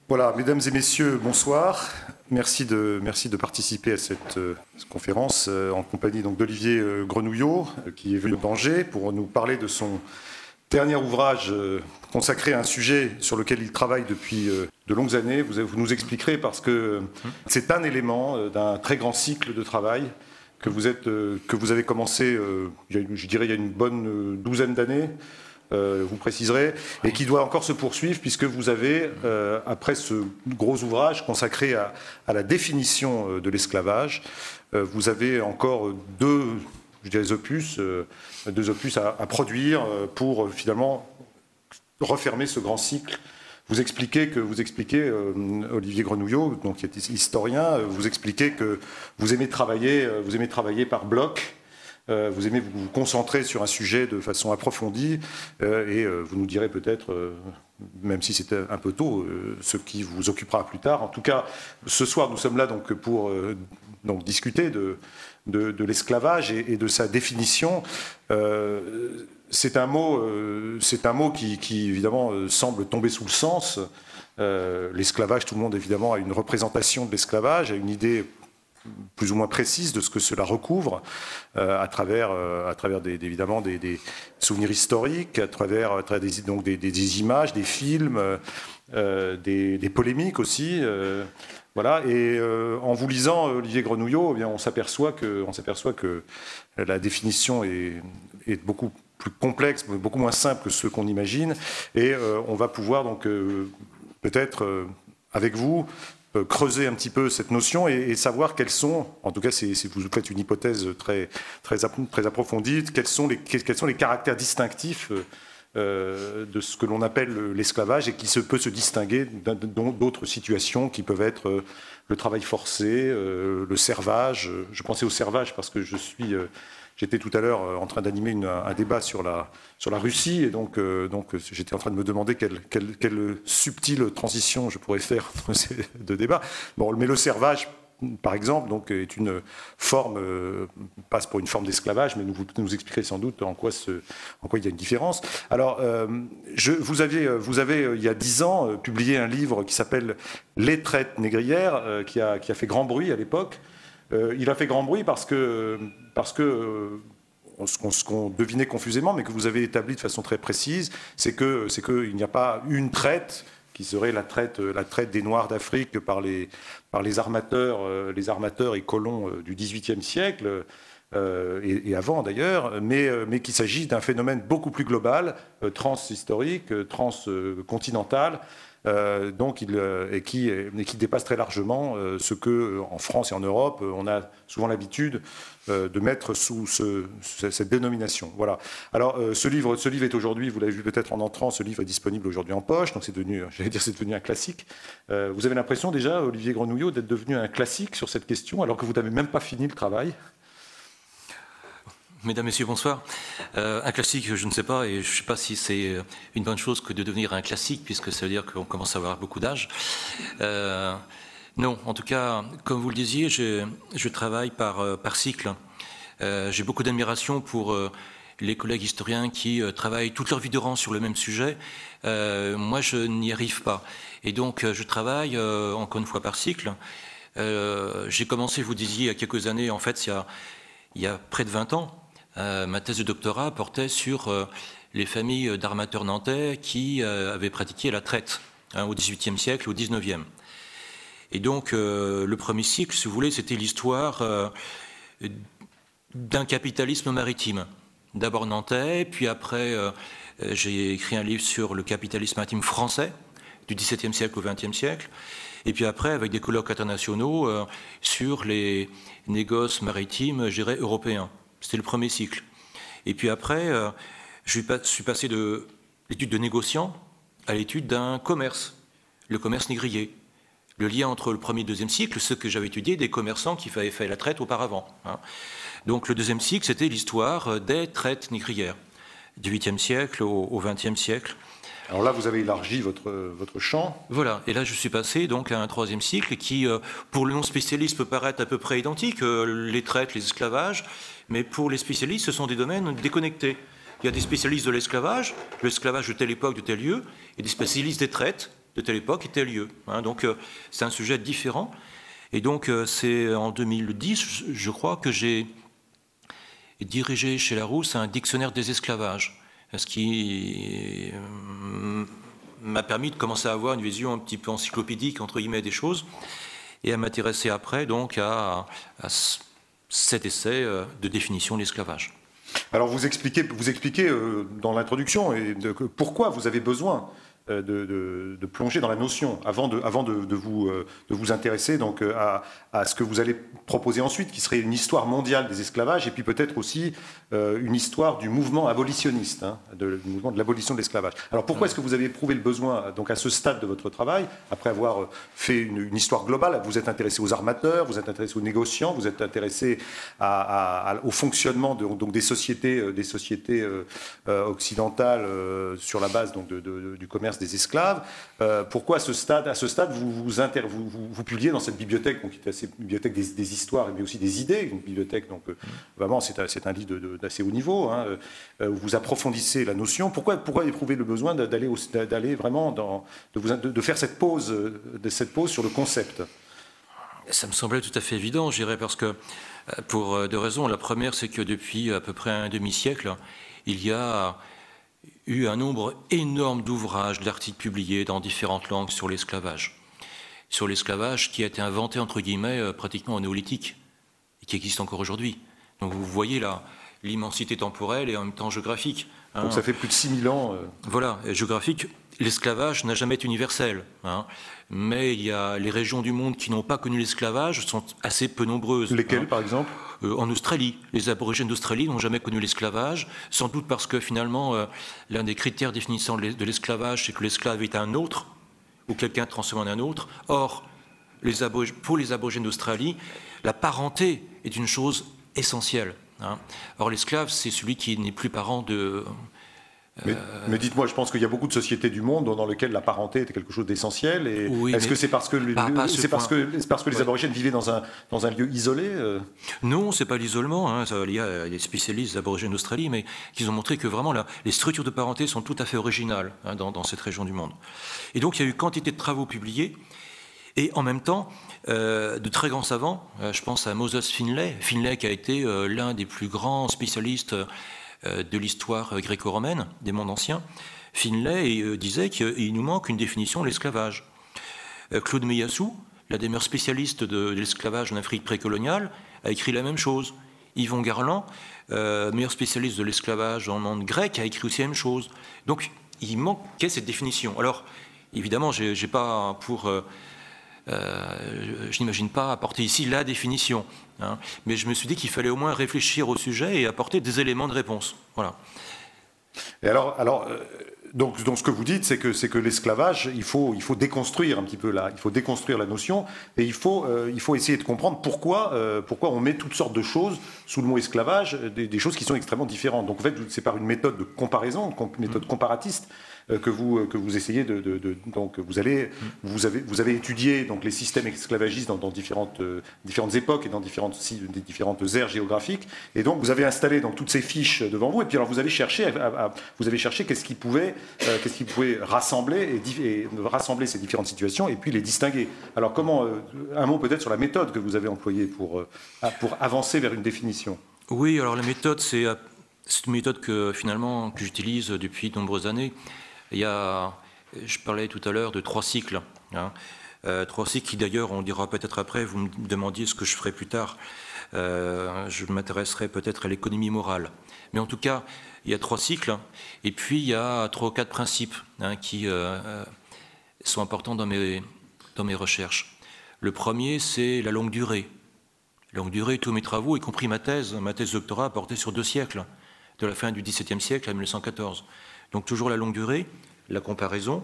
Voilà, mesdames et messieurs, bonsoir. Merci de participer à cette conférence en compagnie donc d'Olivier Grenouillot, qui est venu de Angers pour nous parler de son dernier ouvrage consacré à un sujet sur lequel il travaille depuis de longues années. Vous nous expliquerez parce que c'est un élément d'un très grand cycle de travail que vous avez commencé, je dirais, il y a une bonne douzaine d'années. Vous préciserez, et qui doit encore se poursuivre puisque vous avez, après ce gros ouvrage consacré à la définition de l'esclavage, vous avez encore deux opus à produire pour finalement refermer ce grand cycle. Vous expliquez, Olivier Grenouillot, donc qui est historien, vous expliquez que vous aimez travailler par blocs. Vous aimez vous concentrer sur un sujet de façon approfondie et vous nous direz peut-être, même si c'était un peu tôt, ce qui vous occupera plus tard. En tout cas, ce soir, nous sommes là donc pour discuter de l'esclavage et de sa définition. C'est un mot qui évidemment semble tomber sous le sens. L'esclavage, tout le monde évidemment a une représentation de l'esclavage, a une idée plus ou moins précise de ce que cela recouvre à travers évidemment des souvenirs historiques, à travers des images, des films, des polémiques aussi. Voilà. Et en vous lisant, Olivier Grenouillot, eh bien, on s'aperçoit que la définition est beaucoup plus complexe, beaucoup moins simple que ce qu'on imagine. Et on va pouvoir donc peut-être avec vous creuser un petit peu cette notion et savoir quels sont, en tout cas si vous faites une hypothèse très approfondie, quels sont les caractères distinctifs de ce que l'on appelle l'esclavage et qui peut se distinguer d'autres situations qui peuvent être le travail forcé, le servage. Je pensais au servage parce que j'étais tout à l'heure en train d'animer un débat sur la Russie et donc j'étais en train de me demander quelle subtile transition je pourrais faire entre ces deux débats. Bon, mais le servage, par exemple, donc, est une forme, passe pour une forme d'esclavage, mais vous nous expliquerez sans doute en quoi il y a une différence. Alors, vous avez il y a 10 ans publié un livre qui s'appelle Les traites négrières, qui a fait grand bruit à l'époque. Il a fait grand bruit parce que ce qu'on devinait confusément, mais que vous avez établi de façon très précise, c'est qu'il n'y a pas une traite qui serait la traite des Noirs d'Afrique par les armateurs et colons du XVIIIe siècle, et avant d'ailleurs, mais qu'il s'agit d'un phénomène beaucoup plus global, transhistorique, transcontinental, qui dépasse très largement ce que, en France et en Europe, on a souvent l'habitude de mettre sous cette dénomination. Voilà. Alors, ce livre est aujourd'hui, vous l'avez vu peut-être en entrant, ce livre est disponible aujourd'hui en poche, donc c'est devenu un classique. Vous avez l'impression déjà, Olivier Grenouillot, d'être devenu un classique sur cette question, alors que vous n'avez même pas fini le travail? Mesdames, Messieurs, bonsoir. Un classique, je ne sais pas, et je ne sais pas si c'est une bonne chose que de devenir un classique, puisque ça veut dire qu'on commence à avoir beaucoup d'âge. Non, en tout cas, comme vous le disiez, je travaille par cycle. J'ai beaucoup d'admiration pour les collègues historiens qui travaillent toute leur vie durant sur le même sujet. Moi, je n'y arrive pas. Et donc, je travaille, encore une fois, par cycle. J'ai commencé, vous disiez, il y a quelques années, en fait, il y a près de 20 ans. Ma thèse de doctorat portait sur les familles d'armateurs nantais qui avaient pratiqué la traite au XVIIIe siècle, au XIXe. Et donc, le premier cycle, si vous voulez, c'était l'histoire d'un capitalisme maritime. D'abord nantais, puis après, j'ai écrit un livre sur le capitalisme maritime français, du XVIIe siècle au XXe siècle. Et puis après, avec des colloques internationaux, sur les négoces maritimes, je dirais, européens. C'était le premier cycle. Et puis après, je suis passé de l'étude de négociant à l'étude d'un commerce, le commerce négrier. Le lien entre le premier et le deuxième cycle, ce que j'avais étudié des commerçants qui avaient fait la traite auparavant. Donc le deuxième cycle, c'était l'histoire des traites négrières, du 8e siècle au 20e siècle. Alors là, vous avez élargi votre champ. Voilà, et là je suis passé donc à un troisième cycle qui, pour le non-spécialiste, peut paraître à peu près identique, les traites, les esclavages, mais pour les spécialistes, ce sont des domaines déconnectés. Il y a des spécialistes de l'esclavage de telle époque, de tel lieu, et des spécialistes des traites, de telle époque et tel lieu. Donc c'est un sujet différent. Et donc c'est en 2010, je crois, que j'ai dirigé chez Larousse un dictionnaire des esclavages, ce qui m'a permis de commencer à avoir une vision un petit peu encyclopédique, entre guillemets, des choses, et à m'intéresser après donc à cet essai de définition de l'esclavage. Alors vous expliquez dans l'introduction pourquoi vous avez besoin de plonger dans la notion avant de vous intéresser donc à ce que vous allez proposer ensuite, qui serait une histoire mondiale des esclavages, et puis peut-être aussi une histoire du mouvement abolitionniste, du mouvement de l'abolition de l'esclavage. Alors pourquoi est-ce que vous avez éprouvé le besoin, donc à ce stade de votre travail, après avoir fait une histoire globale, vous êtes intéressé aux armateurs, vous êtes intéressé aux négociants, vous êtes intéressé au fonctionnement donc des sociétés occidentales sur la base donc du commerce des esclaves. Pourquoi à ce stade vous publiez dans cette bibliothèque, donc, qui est cette bibliothèque des histoires mais aussi des idées, une bibliothèque donc vraiment c'est un livre d'assez haut niveau, où vous approfondissez la notion. Pourquoi éprouver le besoin d'aller vraiment de faire cette pause sur le concept? Ça me semblait tout à fait évident, je dirais, parce que pour deux raisons. La première, c'est que depuis à peu près un demi-siècle, il y a eu un nombre énorme d'ouvrages, d'articles publiés dans différentes langues sur l'esclavage. Sur l'esclavage qui a été inventé, entre guillemets, pratiquement au néolithique, et qui existe encore aujourd'hui. Donc vous voyez là l'immensité temporelle et en même temps géographique. Donc ça fait plus de 6000 ans. Voilà, géographique. L'esclavage n'a jamais été universel, mais il y a les régions du monde qui n'ont pas connu l'esclavage sont assez peu nombreuses. Lesquelles, par exemple? En Australie. Les aborigènes d'Australie n'ont jamais connu l'esclavage, sans doute parce que finalement, l'un des critères définissant de l'esclavage, c'est que l'esclave est un autre, ou quelqu'un transformé en un autre. Or, pour les aborigènes d'Australie, la parenté est une chose essentielle. Or, l'esclave, c'est celui qui n'est plus parent de... Mais dites-moi, je pense qu'il y a beaucoup de sociétés du monde dans lesquelles la parenté était quelque chose d'essentiel. Est-ce que c'est parce que les aborigènes vivaient dans un lieu isolé? Non, c'est pas l'isolement. Il y a des spécialistes aborigènes d'Australie, mais qui ont montré que vraiment les structures de parenté sont tout à fait originales dans cette région du monde. Et donc il y a eu quantité de travaux publiés. Et en même temps, de très grands savants, je pense à Moses Finlay qui a été l'un des plus grands spécialistes de l'histoire gréco-romaine des mondes anciens. Finlay disait qu'il nous manque une définition de l'esclavage. Claude Meillassoux, l'un des meilleurs spécialistes de l'esclavage en Afrique précoloniale, a écrit la même chose. Yvon Garland, meilleur spécialiste de l'esclavage dans le monde grec, a écrit aussi la même chose. Donc il manquait cette définition. Alors évidemment, j'ai pas pour... je n'imagine pas apporter ici la définition, mais je me suis dit qu'il fallait au moins réfléchir au sujet et apporter des éléments de réponse. Voilà. Et donc ce que vous dites, c'est que l'esclavage, il faut déconstruire un petit peu il faut déconstruire la notion, et il faut essayer de comprendre pourquoi on met toutes sortes de choses sous le mot esclavage, des choses qui sont extrêmement différentes. Donc en fait, c'est par une méthode de comparaison, une méthode comparatiste, que vous essayez donc vous avez étudié donc les systèmes esclavagistes dans différentes époques et dans différentes aires géographiques, et donc vous avez installé donc toutes ces fiches devant vous, et puis alors vous avez cherché qu'est-ce qui pouvait rassembler ces différentes situations et puis les distinguer. Alors un mot peut-être sur la méthode que vous avez employée pour avancer vers une définition. Oui, alors la méthode, c'est une méthode que j'utilise depuis de nombreuses années. Je parlais tout à l'heure de 3 cycles. 3 cycles qui d'ailleurs, on dira peut-être après, vous me demandiez ce que je ferai plus tard. Je m'intéresserai peut-être à l'économie morale. Mais en tout cas, il y a 3 cycles, et puis il y a 3 ou 4 principes qui sont importants dans mes recherches. Le premier, c'est la longue durée. La longue durée, tous mes travaux, y compris ma thèse de doctorat, portait sur 2 siècles, de la fin du XVIIe siècle à 1914. Donc toujours la longue durée, la comparaison,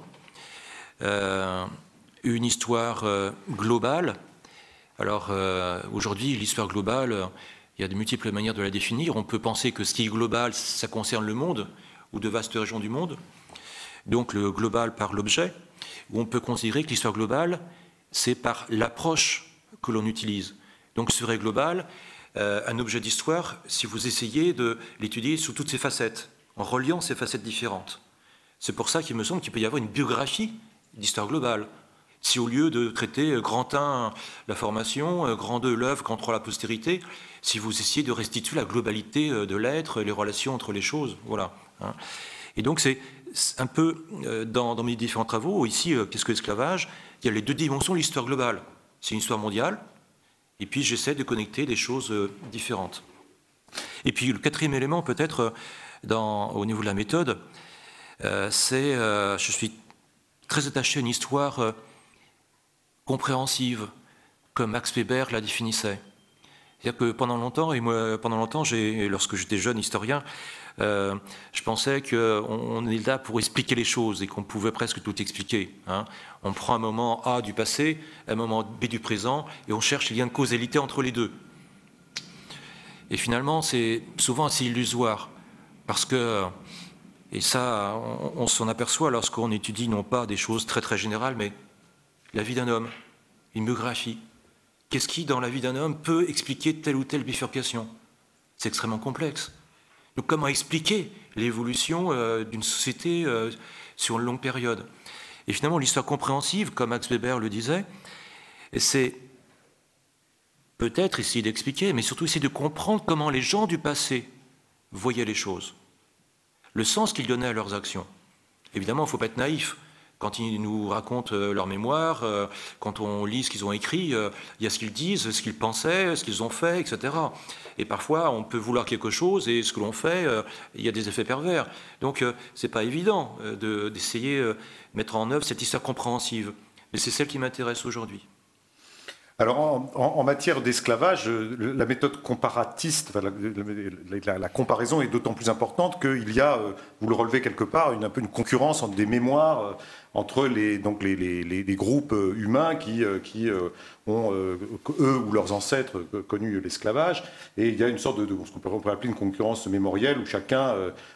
une histoire globale. Alors aujourd'hui, l'histoire globale, il y a de multiples manières de la définir. On peut penser que ce qui est global, ça concerne le monde ou de vastes régions du monde. Donc le global par l'objet. Ou on peut considérer que l'histoire globale, c'est par l'approche que l'on utilise. Donc serait global un objet d'histoire si vous essayez de l'étudier sous toutes ses facettes, en reliant ces facettes différentes. C'est pour ça qu'il me semble qu'il peut y avoir une biographie d'histoire globale. Si au lieu de traiter grand 1, la formation, grand 2, l'œuvre, grand 3, la postérité, si vous essayez de restituer la globalité de l'être, les relations entre les choses, voilà. Et donc c'est un peu, dans mes différents travaux, ici, qu'est-ce que l'esclavage? Il y a les deux dimensions de l'histoire globale. C'est une histoire mondiale, et puis j'essaie de connecter des choses différentes. Et puis le quatrième élément, peut-être, au niveau de la méthode, c'est, je suis très attaché à une histoire compréhensive, comme Max Weber la définissait. C'est-à-dire que pendant longtemps, lorsque j'étais jeune historien, je pensais qu'on est là pour expliquer les choses et qu'on pouvait presque tout expliquer. On prend un moment A du passé, un moment B du présent, et on cherche les liens de causalité entre les deux. Et finalement, c'est souvent assez illusoire, parce que, et ça, on s'en aperçoit lorsqu'on étudie non pas des choses très très générales, mais la vie d'un homme, une biographie. Qu'est-ce qui, dans la vie d'un homme, peut expliquer telle ou telle bifurcation? C'est extrêmement complexe. Donc comment expliquer l'évolution d'une société sur une longue période? Et finalement, l'histoire compréhensive, comme Max Weber le disait, c'est peut-être essayer d'expliquer, mais surtout essayer de comprendre comment les gens du passé voyaient les choses, le sens qu'ils donnaient à leurs actions. Évidemment, il ne faut pas être naïf. Quand ils nous racontent leur mémoire, quand on lit ce qu'ils ont écrit, il y a ce qu'ils disent, ce qu'ils pensaient, ce qu'ils ont fait, etc. Et parfois, on peut vouloir quelque chose et ce que l'on fait, il y a des effets pervers. Donc, ce n'est pas évident d'essayer de mettre en œuvre cette histoire compréhensive. Mais c'est celle qui m'intéresse aujourd'hui. Alors, en matière d'esclavage, la méthode comparatiste, la comparaison est d'autant plus importante qu'il y a, vous le relevez quelque part, un peu une concurrence entre des mémoires, entre les groupes humains qui ont, eux ou leurs ancêtres, connu l'esclavage. Et il y a une sorte de ce qu'on pourrait appeler une concurrence mémorielle où chacun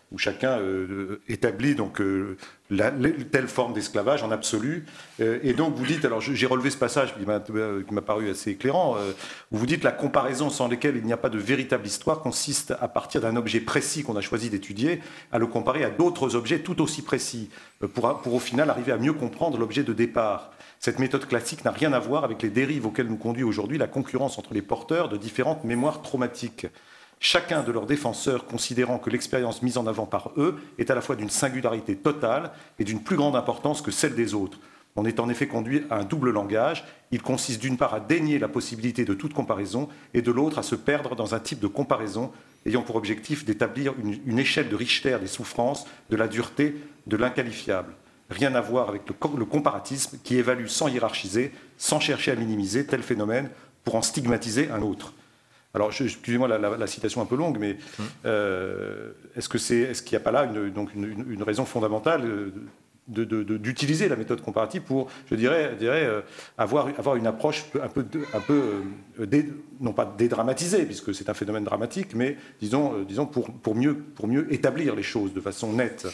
établit donc telle forme d'esclavage en absolu. Et donc vous dites, alors j'ai relevé ce passage qui m'a paru assez éclairant, où vous dites la comparaison sans laquelle il n'y a pas de véritable histoire consiste à partir d'un objet précis qu'on a choisi d'étudier, à le comparer à d'autres objets tout aussi précis, pour au final arriver à mieux comprendre l'objet de départ. Cette méthode classique n'a rien à voir avec les dérives auxquelles nous conduit aujourd'hui la concurrence entre les porteurs de différentes mémoires traumatiques. Chacun de leurs défenseurs considérant que l'expérience mise en avant par eux est à la fois d'une singularité totale et d'une plus grande importance que celle des autres. On est en effet conduit à un double langage. Il consiste d'une part à dénier la possibilité de toute comparaison et de l'autre à se perdre dans un type de comparaison ayant pour objectif d'établir une échelle de Richter des souffrances, de la dureté, de l'inqualifiable. Rien à voir avec le comparatisme qui évalue sans hiérarchiser, sans chercher à minimiser tel phénomène pour en stigmatiser un autre. Alors, excusez-moi la citation un peu longue, mais est-ce qu'il n'y a pas là une raison fondamentale d'utiliser la méthode comparative pour, je dirais avoir une approche un peu non pas dédramatisée, puisque c'est un phénomène dramatique, mais disons pour mieux établir les choses de façon nette.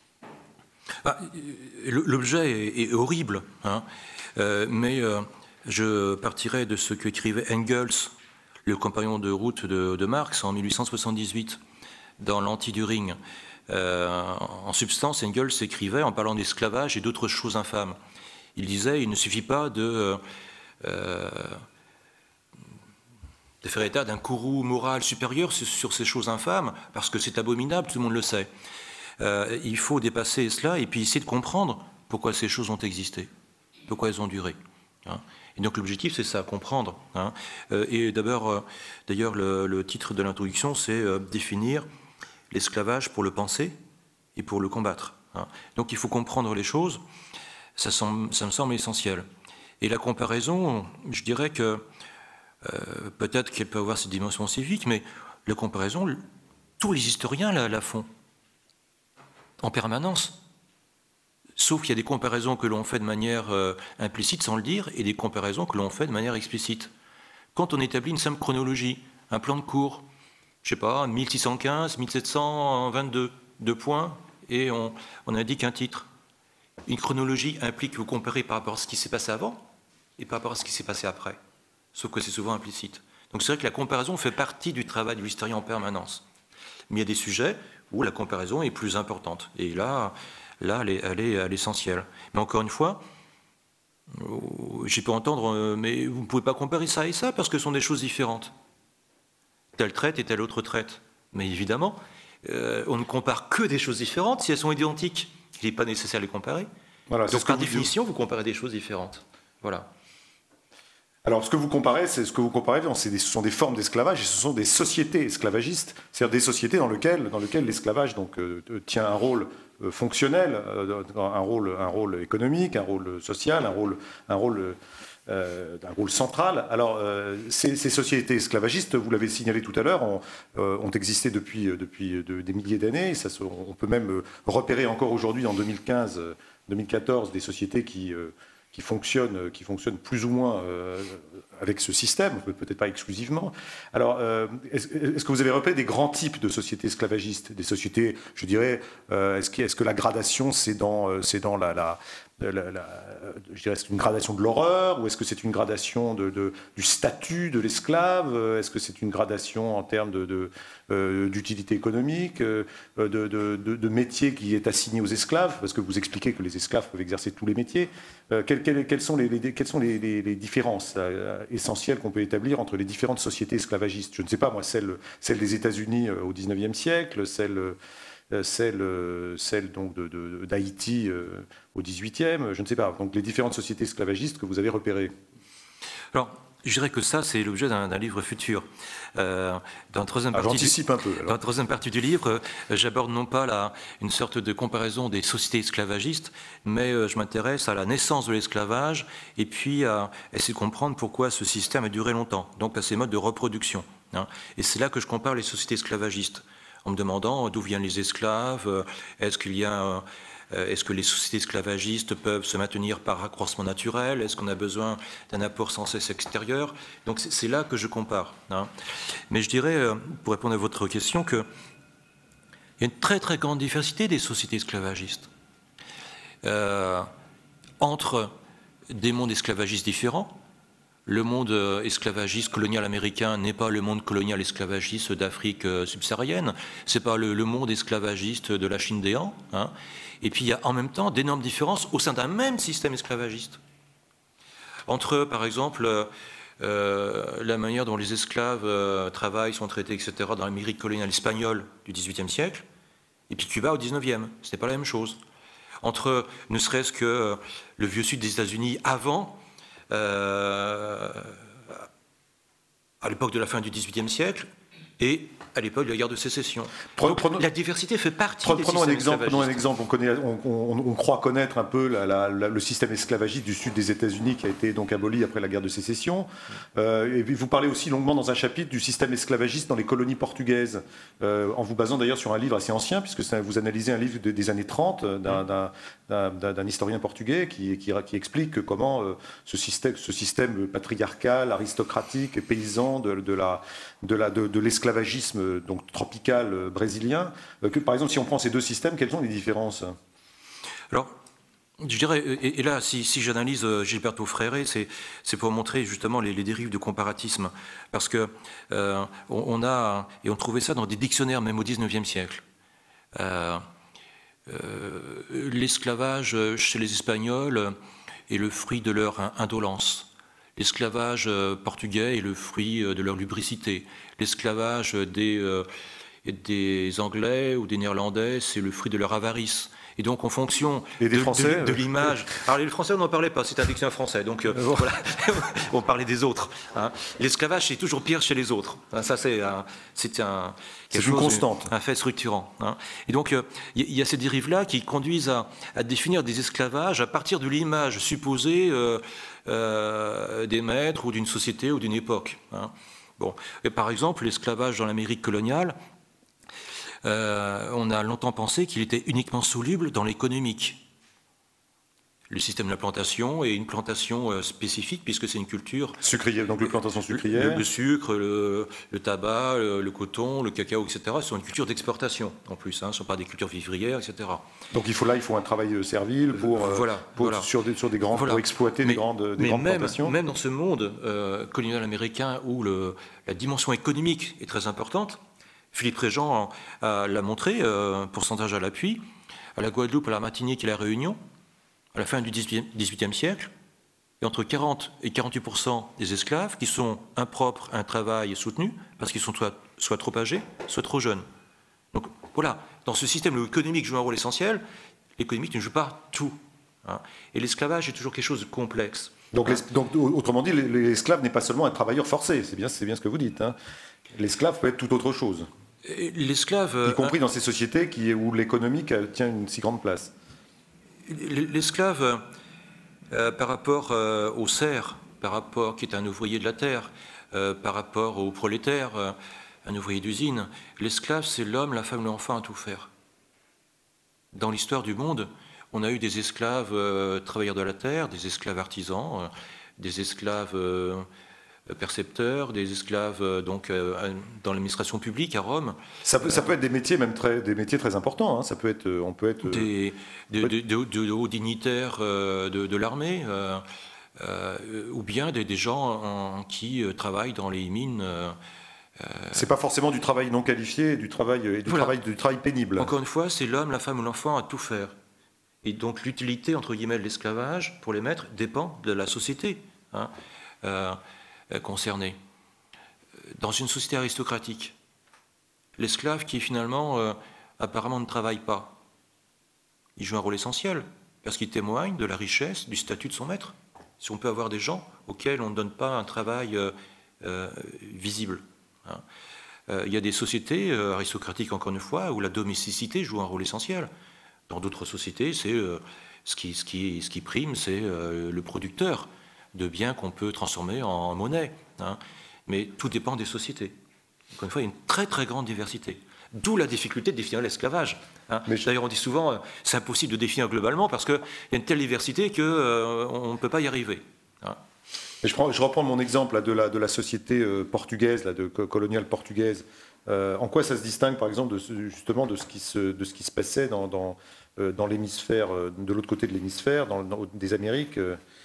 L'objet est horrible, mais je partirais de ce qu'écrivait Engels, le compagnon de route de Marx, en 1878, dans l'Anti-Düring. En substance, Engels écrivait, en parlant d'esclavage et d'autres choses infâmes, il disait, il ne suffit pas de faire état d'un courroux moral supérieur sur ces choses infâmes, parce que c'est abominable, tout le monde le sait. Il faut dépasser cela et puis essayer de comprendre pourquoi ces choses ont existé, pourquoi elles ont duré. Et donc l'objectif, c'est ça, comprendre. Et d'ailleurs, le titre de l'introduction, c'est définir l'esclavage pour le penser et pour le combattre. Donc il faut comprendre les choses, ça me semble essentiel. Et la comparaison, je dirais que peut-être qu'elle peut avoir cette dimension civique, mais la comparaison, tous les historiens la font en permanence. Sauf qu'il y a des comparaisons que l'on fait de manière implicite sans le dire et des comparaisons que l'on fait de manière explicite. Quand on établit une simple chronologie, un plan de cours, je ne sais pas, 1615, 1722, 2 points, et on indique un titre. Une chronologie implique que vous comparez par rapport à ce qui s'est passé avant et par rapport à ce qui s'est passé après. Sauf que c'est souvent implicite. Donc c'est vrai que la comparaison fait partie du travail de l'historien en permanence. Mais il y a des sujets où la comparaison est plus importante. Et là, là, elle est essentielle. Mais encore une fois, j'ai pu entendre, mais vous ne pouvez pas comparer ça et ça parce que ce sont des choses différentes. Telle traite et telle autre traite. Mais évidemment, on ne compare que des choses différentes si elles sont identiques. Il n'est pas nécessaire de les comparer. Voilà, donc par définition, vous comparez des choses différentes. Voilà. Alors, ce que vous comparez, ce sont des formes d'esclavage et ce sont des sociétés esclavagistes, c'est-à-dire des sociétés dans lesquelles l'esclavage tient un rôle fonctionnel, un rôle économique, un rôle social, un rôle central. Alors, ces sociétés esclavagistes, vous l'avez signalé tout à l'heure, ont existé depuis des milliers d'années. On peut même repérer encore aujourd'hui, en 2014, des sociétés qui fonctionnent plus ou moins avec ce système, peut-être pas exclusivement. Alors, est-ce que vous avez repéré des grands types de sociétés esclavagistes, des sociétés, je dirais, est-ce que la gradation, c'est dans je dirais, c'est une gradation de l'horreur, ou est-ce que c'est une gradation du statut de l'esclave? Est-ce que c'est une gradation en termes d'utilité économique, de métier qui est assigné aux esclaves? Parce que vous expliquez que les esclaves peuvent exercer tous les métiers. Quelles sont les différences essentielles qu'on peut établir entre les différentes sociétés esclavagistes? Je ne sais pas, moi, celle des États-Unis au XIXe siècle, celle donc d'Haïti au XVIIIe, je ne sais pas. Donc les différentes sociétés esclavagistes que vous avez repérées. Alors, je dirais que ça, c'est l'objet d'un livre futur. Dans la troisième partie du livre, j'aborde non pas une sorte de comparaison des sociétés esclavagistes, mais je m'intéresse à la naissance de l'esclavage et puis à essayer de comprendre pourquoi ce système a duré longtemps, donc à ses modes de reproduction. Et c'est là que je compare les sociétés esclavagistes, en me demandant d'où viennent les esclaves, est-ce que les sociétés esclavagistes peuvent se maintenir par accroissement naturel, est-ce qu'on a besoin d'un apport sans cesse extérieur? Donc c'est là que je compare. Mais je dirais, pour répondre à votre question, qu'il y a une très très grande diversité des sociétés esclavagistes. Entre des mondes esclavagistes différents. Le monde esclavagiste colonial américain n'est pas le monde colonial esclavagiste d'Afrique subsaharienne, c'est pas le monde esclavagiste de la Chine des Han. Et puis il y a en même temps d'énormes différences au sein d'un même système esclavagiste. Entre, par exemple, la manière dont les esclaves travaillent, sont traités, etc., dans l'Amérique coloniale espagnole du XVIIIe siècle, et puis Cuba au XIXe, ce n'est pas la même chose. Entre, ne serait-ce que le vieux sud des États-Unis avant, à l'époque de la fin du XVIIIe siècle et à l'époque de la guerre de sécession. La diversité fait partie des systèmes esclavagistes. Prenons un exemple. On croit connaître un peu le système esclavagiste du sud des États-Unis qui a été donc aboli après la guerre de sécession. Et vous parlez aussi longuement dans un chapitre du système esclavagiste dans les colonies portugaises, en vous basant d'ailleurs sur un livre assez ancien, puisque vous analysez un livre des années 30 d'un historien portugais qui explique comment ce système patriarcal, aristocratique et paysan de l'esclavagisme donc tropical brésilien, que par exemple si on prend ces deux systèmes, quelles sont les différences? Alors, je dirais, et là si j'analyse Gilberto Freire, c'est pour montrer justement les dérives de comparatisme, parce que on trouvait ça dans des dictionnaires même au XIXe siècle. L'esclavage chez les Espagnols est le fruit de leur indolence. L'esclavage portugais est le fruit de leur lubricité. L'esclavage des Anglais ou des Néerlandais, c'est le fruit de leur avarice. Et donc, en fonction de l'image... Alors, les Français, on n'en parlait pas, c'est un dictionnaire français, donc voilà, on parlait des autres. L'esclavage, c'est toujours pire chez les autres. Ça, c'est une constante. Un fait structurant. Et donc, il y a ces dérives-là qui conduisent à définir des esclavages à partir de l'image supposée des maîtres ou d'une société ou d'une époque. Bon. Et par exemple, l'esclavage dans l'Amérique coloniale, on a longtemps pensé qu'il était uniquement soluble dans l'économique. Le système de la plantation est une plantation spécifique puisque c'est une culture sucrière, donc les plantations sucrières. Le sucre, le tabac, le coton, le cacao, etc. sont une culture d'exportation en plus. Ce ne sont pas des cultures vivrières, etc. Donc il faut un travail servile sur des grands pour exploiter des grandes plantations. Même dans ce monde colonial américain où la dimension économique est très importante, Philippe Régent l'a montré, pourcentage à l'appui. à la Guadeloupe, à la Martinique et à la Réunion, à la fin du XVIIIe siècle, et entre 40 et 48% des esclaves qui sont impropres à un travail soutenu, parce qu'ils sont soit trop âgés, soit trop jeunes. Donc voilà, dans ce système où l'économique joue un rôle essentiel, l'économique ne joue pas tout. Hein. Et l'esclavage est toujours quelque chose de complexe. Donc autrement dit, l'esclave n'est pas seulement un travailleur forcé, c'est bien ce que vous dites. Hein. L'esclave peut être tout autre chose. L'esclave, y compris dans ces sociétés où l'économique tient une si grande place. L'esclave, par rapport au serf, qui est un ouvrier de la terre, par rapport au prolétaire, un ouvrier d'usine, l'esclave, c'est l'homme, la femme, l'enfant à tout faire. Dans l'histoire du monde, on a eu des esclaves travailleurs de la terre, des esclaves artisans, des esclaves percepteurs, des esclaves dans l'administration publique à Rome. Ça peut être des métiers des métiers très importants. Hein. Ça peut être, de hauts dignitaires de l'armée, ou bien des gens qui travaillent dans les mines. C'est pas forcément du travail non qualifié, du travail pénible. Encore une fois, c'est l'homme, la femme ou l'enfant à tout faire. Et donc l'utilité, entre guillemets, de l'esclavage, pour les maîtres, dépend de la société concernée. Dans une société aristocratique, l'esclave qui finalement apparemment ne travaille pas, il joue un rôle essentiel, parce qu'il témoigne de la richesse, du statut de son maître. Si on peut avoir des gens auxquels on ne donne pas un travail visible. Hein. Il y a des sociétés aristocratiques, encore une fois, où la domesticité joue un rôle essentiel. Dans d'autres sociétés, ce qui prime, c'est le producteur de biens qu'on peut transformer en monnaie. Hein. Mais tout dépend des sociétés. Encore une fois, il y a une très très grande diversité. D'où la difficulté de définir l'esclavage. Hein. D'ailleurs, on dit souvent c'est impossible de définir globalement parce qu'il y a une telle diversité qu'on ne peut pas y arriver. Hein. Je reprends mon exemple là, de la société portugaise, coloniale portugaise. En quoi ça se distingue, par exemple, justement de ce qui se passait dans l'hémisphère, de l'autre côté de l'hémisphère, des Amériques,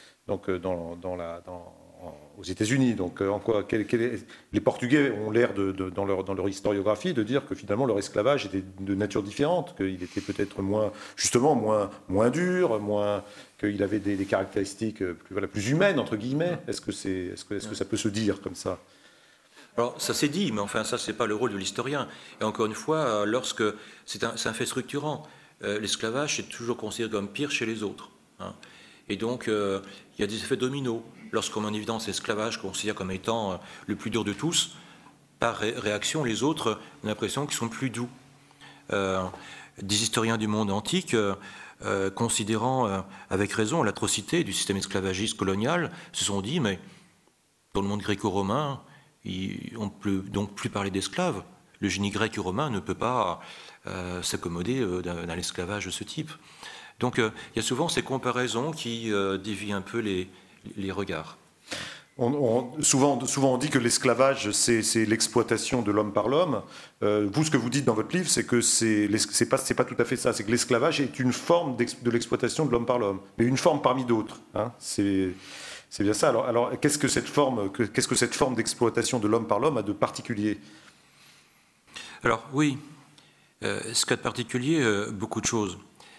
aux États-Unis. Donc, en quoi les Portugais ont l'air, dans leur historiographie, de dire que finalement leur esclavage était de nature différente, qu'il était peut-être moins dur, qu'il avait des caractéristiques plus humaines, entre guillemets. Est-ce que ça peut se dire comme ça ? Alors, ça s'est dit, mais enfin, ça, c'est pas le rôle de l'historien. Et encore une fois, lorsque c'est un fait structurant, l'esclavage est toujours considéré comme pire chez les autres. Hein. Et donc, il y a des effets dominos. Lorsqu'on met en évidence l'esclavage qu'on considère comme étant le plus dur de tous, par réaction, les autres ont l'impression qu'ils sont plus doux. Des historiens du monde antique, considérant avec raison l'atrocité du système esclavagiste colonial, se sont dit, mais dans le monde gréco-romain, on ne peut donc plus parler d'esclaves. Le génie grec et romain ne peut pas s'accommoder d'un esclavage de ce type. Donc il y a souvent ces comparaisons qui dévient un peu les regards. Souvent on dit que l'esclavage, c'est l'exploitation de l'homme par l'homme. Vous, ce que vous dites dans votre livre, c'est que c'est pas tout à fait ça. C'est que l'esclavage est une forme de l'exploitation de l'homme par l'homme, mais une forme parmi d'autres. Hein. C'est bien ça. Alors qu'est-ce que cette forme d'exploitation de l'homme par l'homme a de particulier ? Alors oui, ce qu'a de particulier, beaucoup de choses.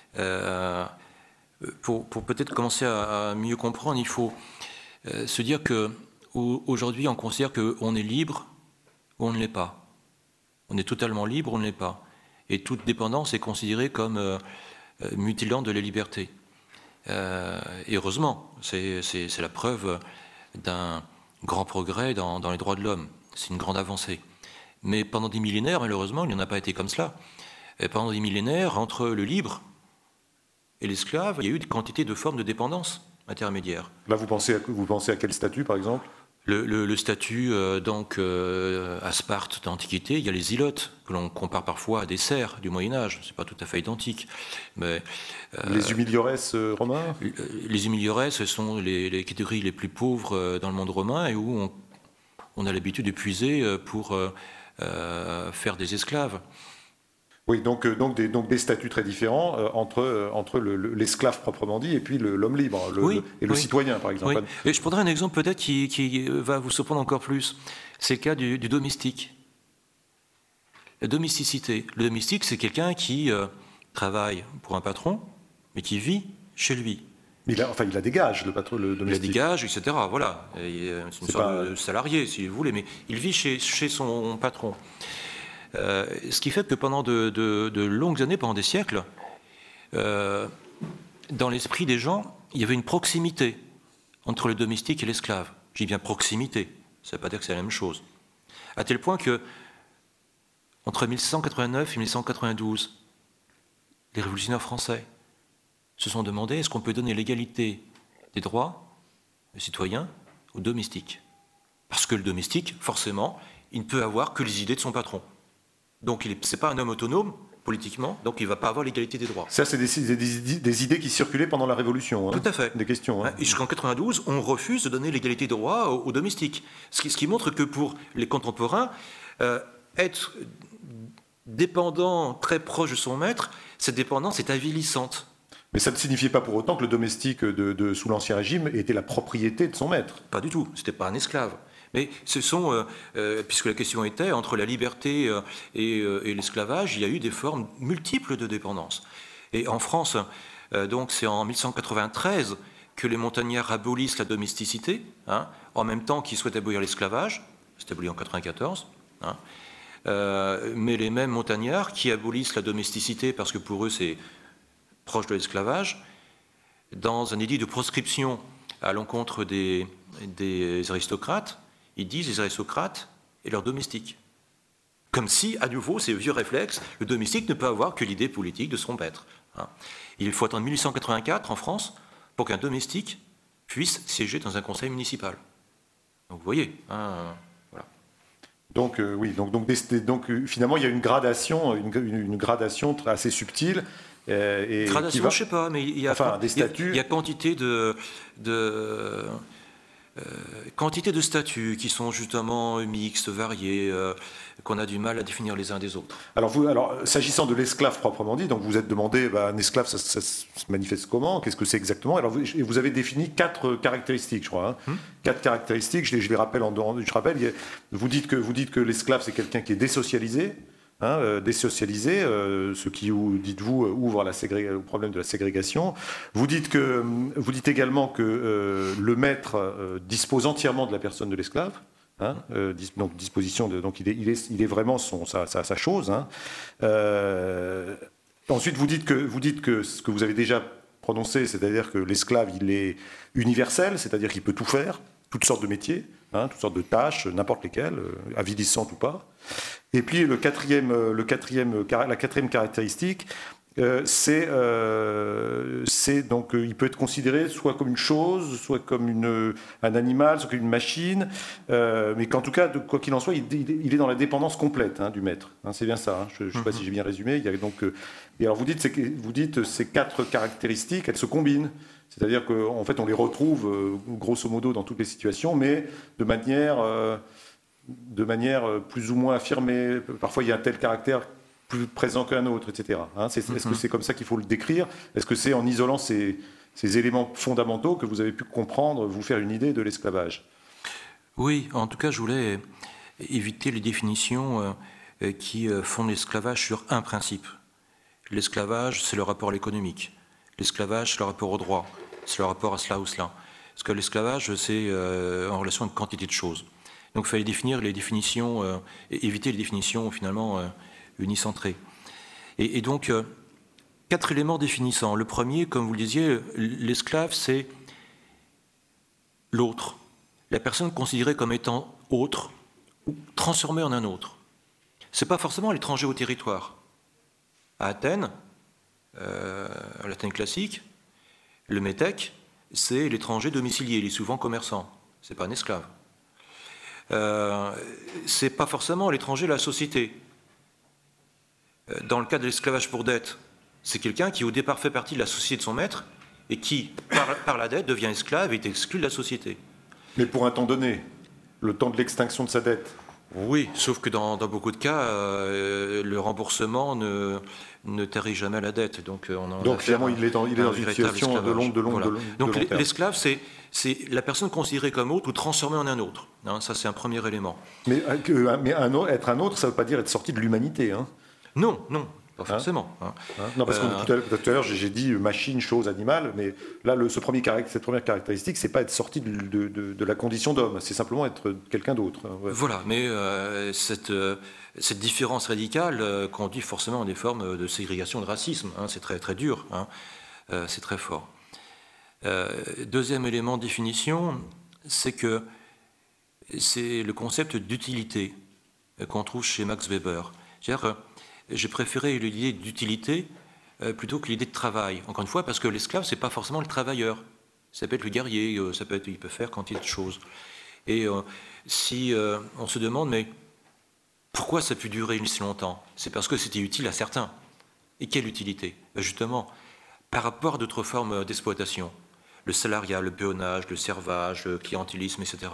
Pour peut-être commencer à mieux comprendre, il faut se dire qu'aujourd'hui, on considère qu'on est libre ou on ne l'est pas. On est totalement libre ou on ne l'est pas. Et toute dépendance est considérée comme mutilant de la liberté. Et heureusement, c'est la preuve d'un grand progrès dans les droits de l'homme. C'est une grande avancée. Mais pendant des millénaires, malheureusement, il n'y en a pas été comme cela. Et pendant des millénaires, entre le libre et l'esclave, il y a eu une quantité de formes de dépendance intermédiaire. Là, vous pensez à quel statut, par exemple ? Le statut, à Sparte d'Antiquité, il y a les zelotes, que l'on compare parfois à des serfs du Moyen-Âge. Ce n'est pas tout à fait identique. Mais, les humiliores romains ? Les humiliores, ce sont les catégories les plus pauvres dans le monde romain et où on a l'habitude de puiser pour faire des esclaves. Oui, donc des statuts très différents entre l'esclave proprement dit et puis l'homme libre le citoyen, par exemple. Oui. Et je prendrai un exemple peut-être qui va vous surprendre encore plus. C'est le cas du domestique. La domesticité. Le domestique, c'est quelqu'un qui travaille pour un patron, mais qui vit chez lui. Mais il a des gages, le patron, le domestique. Il a des gages, etc. Voilà. C'est une sorte de salarié, si vous voulez, mais il vit chez son patron. Ce qui fait que pendant de longues années, pendant des siècles, dans l'esprit des gens, il y avait une proximité entre le domestique et l'esclave. Je dis bien proximité, ça ne veut pas dire que c'est la même chose. À tel point que, entre 1789 et 1792, les révolutionnaires français se sont demandé est-ce qu'on peut donner l'égalité des droits des citoyens aux domestiques. Parce que le domestique, forcément, il ne peut avoir que les idées de son patron. Donc, ce n'est pas un homme autonome, politiquement, donc il ne va pas avoir l'égalité des droits. Ça, c'est des idées qui circulaient pendant la Révolution. Hein. Tout à fait. Des questions. Hein. Et jusqu'en 92, on refuse de donner l'égalité des droits aux domestiques. Ce qui montre que pour les contemporains, être dépendant, très proche de son maître, cette dépendance est avilissante. Mais ça ne signifiait pas pour autant que le domestique sous l'Ancien Régime était la propriété de son maître. Pas du tout, ce n'était pas un esclave. Mais ce sont, puisque la question était entre la liberté et l'esclavage, il y a eu des formes multiples de dépendance. Et en France, donc c'est en 1193 que les montagnards abolissent la domesticité, hein, en même temps qu'ils souhaitent abolir l'esclavage. C'est aboli en 94. Hein. Mais les mêmes montagnards qui abolissent la domesticité parce que pour eux c'est proche de l'esclavage, dans un édit de proscription à l'encontre des aristocrates, ils disent les aristocrates et leurs domestiques. Comme si, à nouveau, ces vieux réflexes, le domestique ne peut avoir que l'idée politique de son maître. Hein. Il faut attendre 1884 en France pour qu'un domestique puisse siéger dans un conseil municipal. Donc vous voyez, hein, voilà. Donc oui, donc finalement il y a une gradation assez subtile. Gradation, je ne sais pas, mais il y a, des statuts. Il y a quantité de statuts qui sont justement mixtes, variés, qu'on a du mal à définir les uns des autres. Alors s'agissant de l'esclave proprement dit, donc vous êtes demandé, un esclave, ça se manifeste comment? Qu'est-ce que c'est exactement? Alors vous avez défini 4 caractéristiques, je crois. Hein. 4 caractéristiques, je les rappelle vous dites que l'esclave, c'est quelqu'un qui est désocialisé. Désocialisé, ce qui, dites-vous, ouvre au problème de la ségrégation. Vous dites également que le maître dispose entièrement de la personne de l'esclave. Donc disposition donc il est vraiment sa chose. Hein. Ensuite, vous dites que ce que vous avez déjà prononcé, c'est-à-dire que l'esclave, il est universel, c'est-à-dire qu'il peut tout faire, toutes sortes de métiers, toutes sortes de tâches, n'importe lesquelles, avilissantes ou pas. Et puis la quatrième caractéristique, c'est donc il peut être considéré soit comme une chose, soit comme un animal, soit comme une machine, mais qu'en tout cas, quoi qu'il en soit, il est dans la dépendance complète du maître. C'est bien ça. Je ne sais pas si j'ai bien résumé. Il y a donc, et alors vous dites ces 4 caractéristiques, elles se combinent. C'est-à-dire qu'en fait, on les retrouve grosso modo dans toutes les situations, mais de manière plus ou moins affirmée. Parfois, il y a un tel caractère plus présent qu'un autre, etc. Est-ce que c'est comme ça qu'il faut le décrire? Est-ce que c'est en isolant ces éléments fondamentaux que vous avez pu comprendre, vous faire une idée de l'esclavage? Oui, en tout cas, je voulais éviter les définitions qui fondent l'esclavage sur un principe. L'esclavage, c'est le rapport à l'économique. L'esclavage, c'est le rapport au droit. C'est le rapport à cela ou cela. Parce que l'esclavage, c'est en relation à une quantité de choses. Donc il fallait définir les définitions, éviter les définitions finalement unicentrées. Et donc, 4 éléments définissants. Le premier, comme vous le disiez, l'esclave, c'est l'autre. La personne considérée comme étant autre ou transformée en un autre. Ce n'est pas forcément l'étranger au territoire. À Athènes, à l'Athènes classique, le métèque, c'est l'étranger domicilié, il est souvent commerçant, c'est pas un esclave. C'est pas forcément l'étranger de la société. Dans le cas de l'esclavage pour dette, c'est quelqu'un qui au départ fait partie de la société de son maître et qui, par la dette, devient esclave et est exclu de la société. Mais pour un temps donné, le temps de l'extinction de sa dette. Oui, sauf que dans beaucoup de cas, le remboursement ne tarit jamais la dette. Donc finalement, il est dans une situation de longue Donc long terme. l'esclave, c'est la personne considérée comme autre ou transformée en un autre. Ça, c'est un premier élément. Mais être un autre, ça ne veut pas dire être sorti de l'humanité. Non. pas forcément. Non, parce que tout à l'heure, j'ai dit machine, chose, animal, mais là, cette première caractéristique, c'est pas être sorti de la condition d'homme, c'est simplement être quelqu'un d'autre. Ouais. Voilà, mais cette différence radicale conduit forcément à des formes de ségrégation, de racisme. C'est très très dur, c'est très fort. Deuxième élément de définition, c'est que c'est le concept d'utilité qu'on trouve chez Max Weber. C'est-à-dire, j'ai préféré l'idée d'utilité plutôt que l'idée de travail. Encore une fois, parce que l'esclave, c'est pas forcément le travailleur. Ça peut être le guerrier, il peut faire quantité de choses. Et si on se demande, mais pourquoi ça a pu durer si longtemps? C'est parce que c'était utile à certains. Et quelle utilité? Justement, par rapport à d'autres formes d'exploitation, le salariat, le péonnage, le servage, le clientélisme, etc.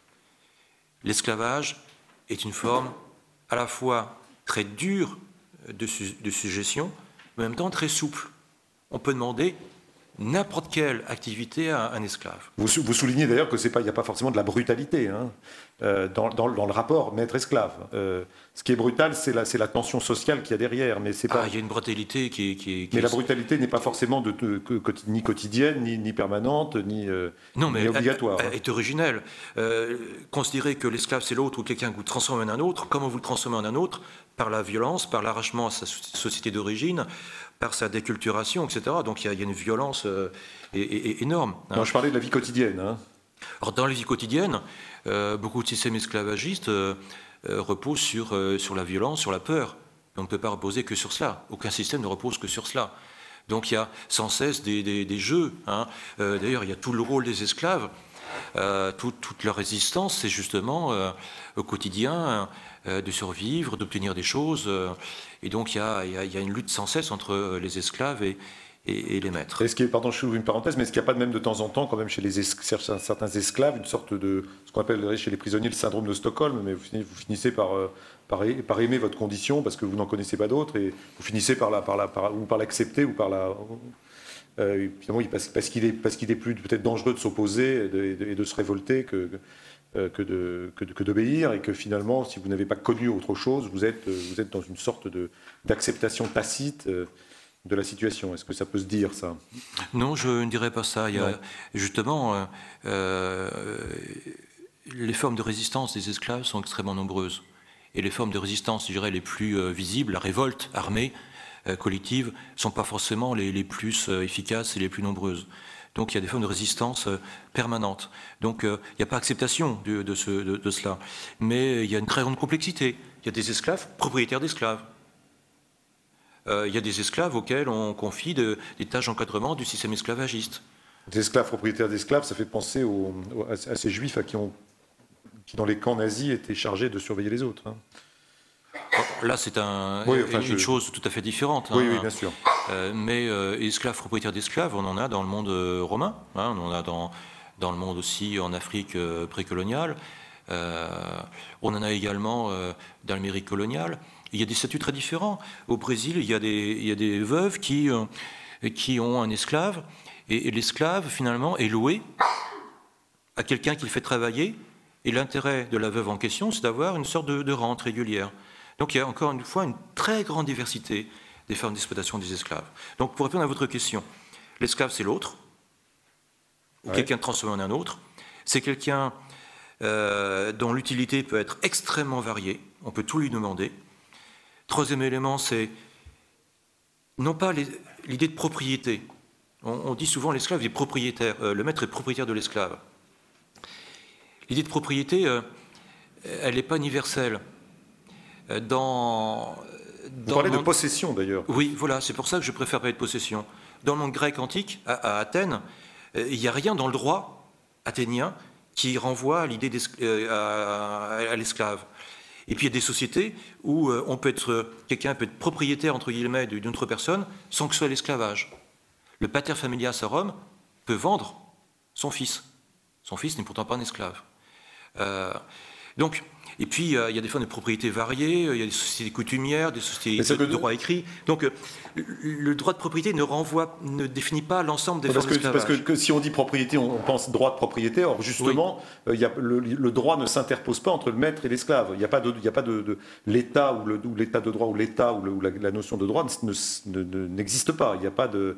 L'esclavage est une forme à la fois très dure de sujétion, mais en même temps très souple. On peut demander n'importe quelle activité à un esclave. Vous soulignez d'ailleurs que il n'y a pas forcément de la brutalité dans le rapport maître-esclave. Ce qui est brutal, c'est la tension sociale qu'il y a derrière. Mais c'est pas. Il y a une brutalité qui mais la brutalité n'est pas forcément ni quotidienne, ni permanente, ni obligatoire. Elle est originelle. Considérer que l'esclave c'est l'autre ou quelqu'un que vous transformez en un autre, comment vous le transformez en un autre? Par la violence, par l'arrachement à sa société d'origine, par sa déculturation, etc. Donc il y a une violence énorme. Non, je parlais de la vie quotidienne. Alors, dans la vie quotidienne, beaucoup de systèmes esclavagistes reposent sur la violence, sur la peur. On ne peut pas reposer que sur cela. Aucun système ne repose que sur cela. Donc il y a sans cesse des jeux. D'ailleurs, il y a tout le rôle des esclaves. Toute leur résistance, c'est justement au quotidien de survivre, d'obtenir des choses. Et donc il y a une lutte sans cesse entre les esclaves et les maîtres. Pardon, je ouvre une parenthèse, mais est-ce qu'il n'y a pas de même de temps en temps, quand même chez certains esclaves, une sorte de, ce qu'on appelle chez les prisonniers le syndrome de Stockholm, mais vous finissez par aimer votre condition parce que vous n'en connaissez pas d'autres, et vous finissez par l'accepter ou par la... finalement, parce qu'il est plus peut-être dangereux de s'opposer et de se révolter que d'obéir, et que finalement, si vous n'avez pas connu autre chose, vous êtes dans une sorte d'acceptation tacite de la situation. Est-ce que ça peut se dire, ça? Non, je ne dirais pas ça. Il y a justement les formes de résistance des esclaves sont extrêmement nombreuses. Et les formes de résistance, je dirais, les plus visibles, la révolte armée, collective, ne sont pas forcément les plus efficaces et les plus nombreuses. Donc il y a des formes de résistance permanentes. Donc il n'y a pas acceptation de cela. Mais il y a une très grande complexité. Il y a des esclaves propriétaires d'esclaves. Il y a des esclaves auxquels on confie des tâches d'encadrement du système esclavagiste. Des esclaves propriétaires d'esclaves, ça fait penser à ces juifs qui, dans les camps nazis, étaient chargés de surveiller les autres. Là, c'est une chose tout à fait différente. Oui, bien sûr. Mais esclaves propriétaires d'esclaves, on en a dans le monde romain, on en a dans le monde aussi en Afrique précoloniale, on en a également dans l'Amérique coloniale. Il y a des statuts très différents. Au Brésil, il y a des veuves qui ont un esclave, et l'esclave, finalement, est loué à quelqu'un qui le fait travailler, et l'intérêt de la veuve en question, c'est d'avoir une sorte de rente régulière. Donc il y a encore une fois une très grande diversité des formes d'exploitation des esclaves. Donc pour répondre à votre question, l'esclave, c'est l'autre, ou quelqu'un transformé en un autre. C'est quelqu'un dont l'utilité peut être extrêmement variée, on peut tout lui demander. Troisième élément, c'est non pas l'idée de propriété. On dit souvent l'esclave est propriétaire, le maître est propriétaire de l'esclave. L'idée de propriété, elle n'est pas universelle. Vous parlez de possession, d'ailleurs. Oui, voilà, c'est pour ça que je préfère parler de possession. Dans le monde grec antique, à Athènes, il n'y a rien dans le droit athénien qui renvoie à l'idée à l'esclave. Et puis il y a des sociétés où quelqu'un peut être propriétaire, entre guillemets, d'une autre personne sans que ce soit l'esclavage. Le pater familias à Rome peut vendre son fils. Son fils n'est pourtant pas un esclave. Donc, et puis, il y a des formes de propriété variées, il y a des sociétés coutumières, des sociétés de droit écrit. Donc, le droit de propriété ne définit pas l'ensemble des formes d'esclavage. Parce que si on dit propriété, on pense droit de propriété. Or, justement, le droit ne s'interpose pas entre le maître et l'esclave. Il n'y a pas de l'état ou l'état de droit ou l'état ou la notion de droit n'existe pas. Il n'y a pas de...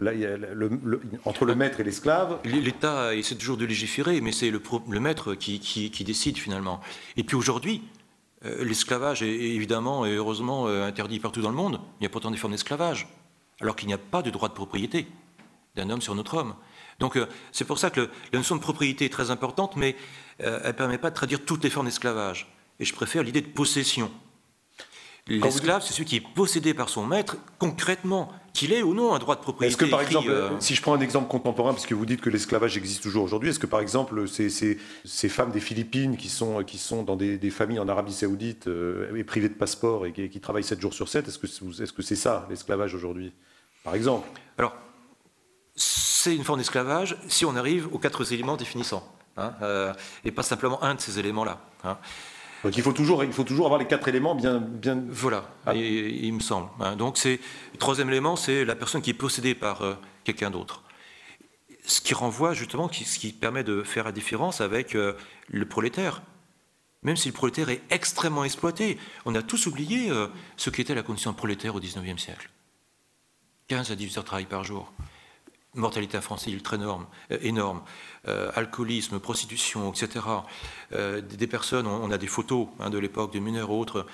entre le maître et l'esclave... L'État essaie toujours de légiférer, mais c'est le maître qui décide finalement. Et puis aujourd'hui, l'esclavage est évidemment et heureusement interdit partout dans le monde. Il y a pourtant des formes d'esclavage, alors qu'il n'y a pas de droit de propriété d'un homme sur un autre homme. Donc c'est pour ça que la notion de propriété est très importante, mais elle ne permet pas de traduire toutes les formes d'esclavage. Et je préfère l'idée de possession. L'esclave, c'est celui qui est possédé par son maître, concrètement, qu'il ait ou non un droit de propriété. Est-ce que, par exemple, si je prends un exemple contemporain, puisque vous dites que l'esclavage existe toujours aujourd'hui, est-ce que, par exemple, ces femmes des Philippines qui sont dans des familles en Arabie Saoudite et privées de passeport et qui travaillent 7 jours sur 7, est-ce que c'est ça, l'esclavage aujourd'hui, par exemple? Alors, c'est une forme d'esclavage si on arrive aux 4 éléments définissants, et pas simplement un de ces éléments-là. Donc il faut toujours avoir les 4 éléments bien... Voilà, il me semble. Donc le 3e élément, c'est la personne qui est possédée par quelqu'un d'autre. Ce qui renvoie justement, ce qui permet de faire la différence avec le prolétaire. Même si le prolétaire est extrêmement exploité, on a tous oublié ce qu'était la condition de prolétaire au XIXe siècle. 15 à 18 heures de travail par jour. Mortalité infantile énorme, alcoolisme, prostitution, etc. Des personnes, on a des photos de l'époque, de mineurs ou autres,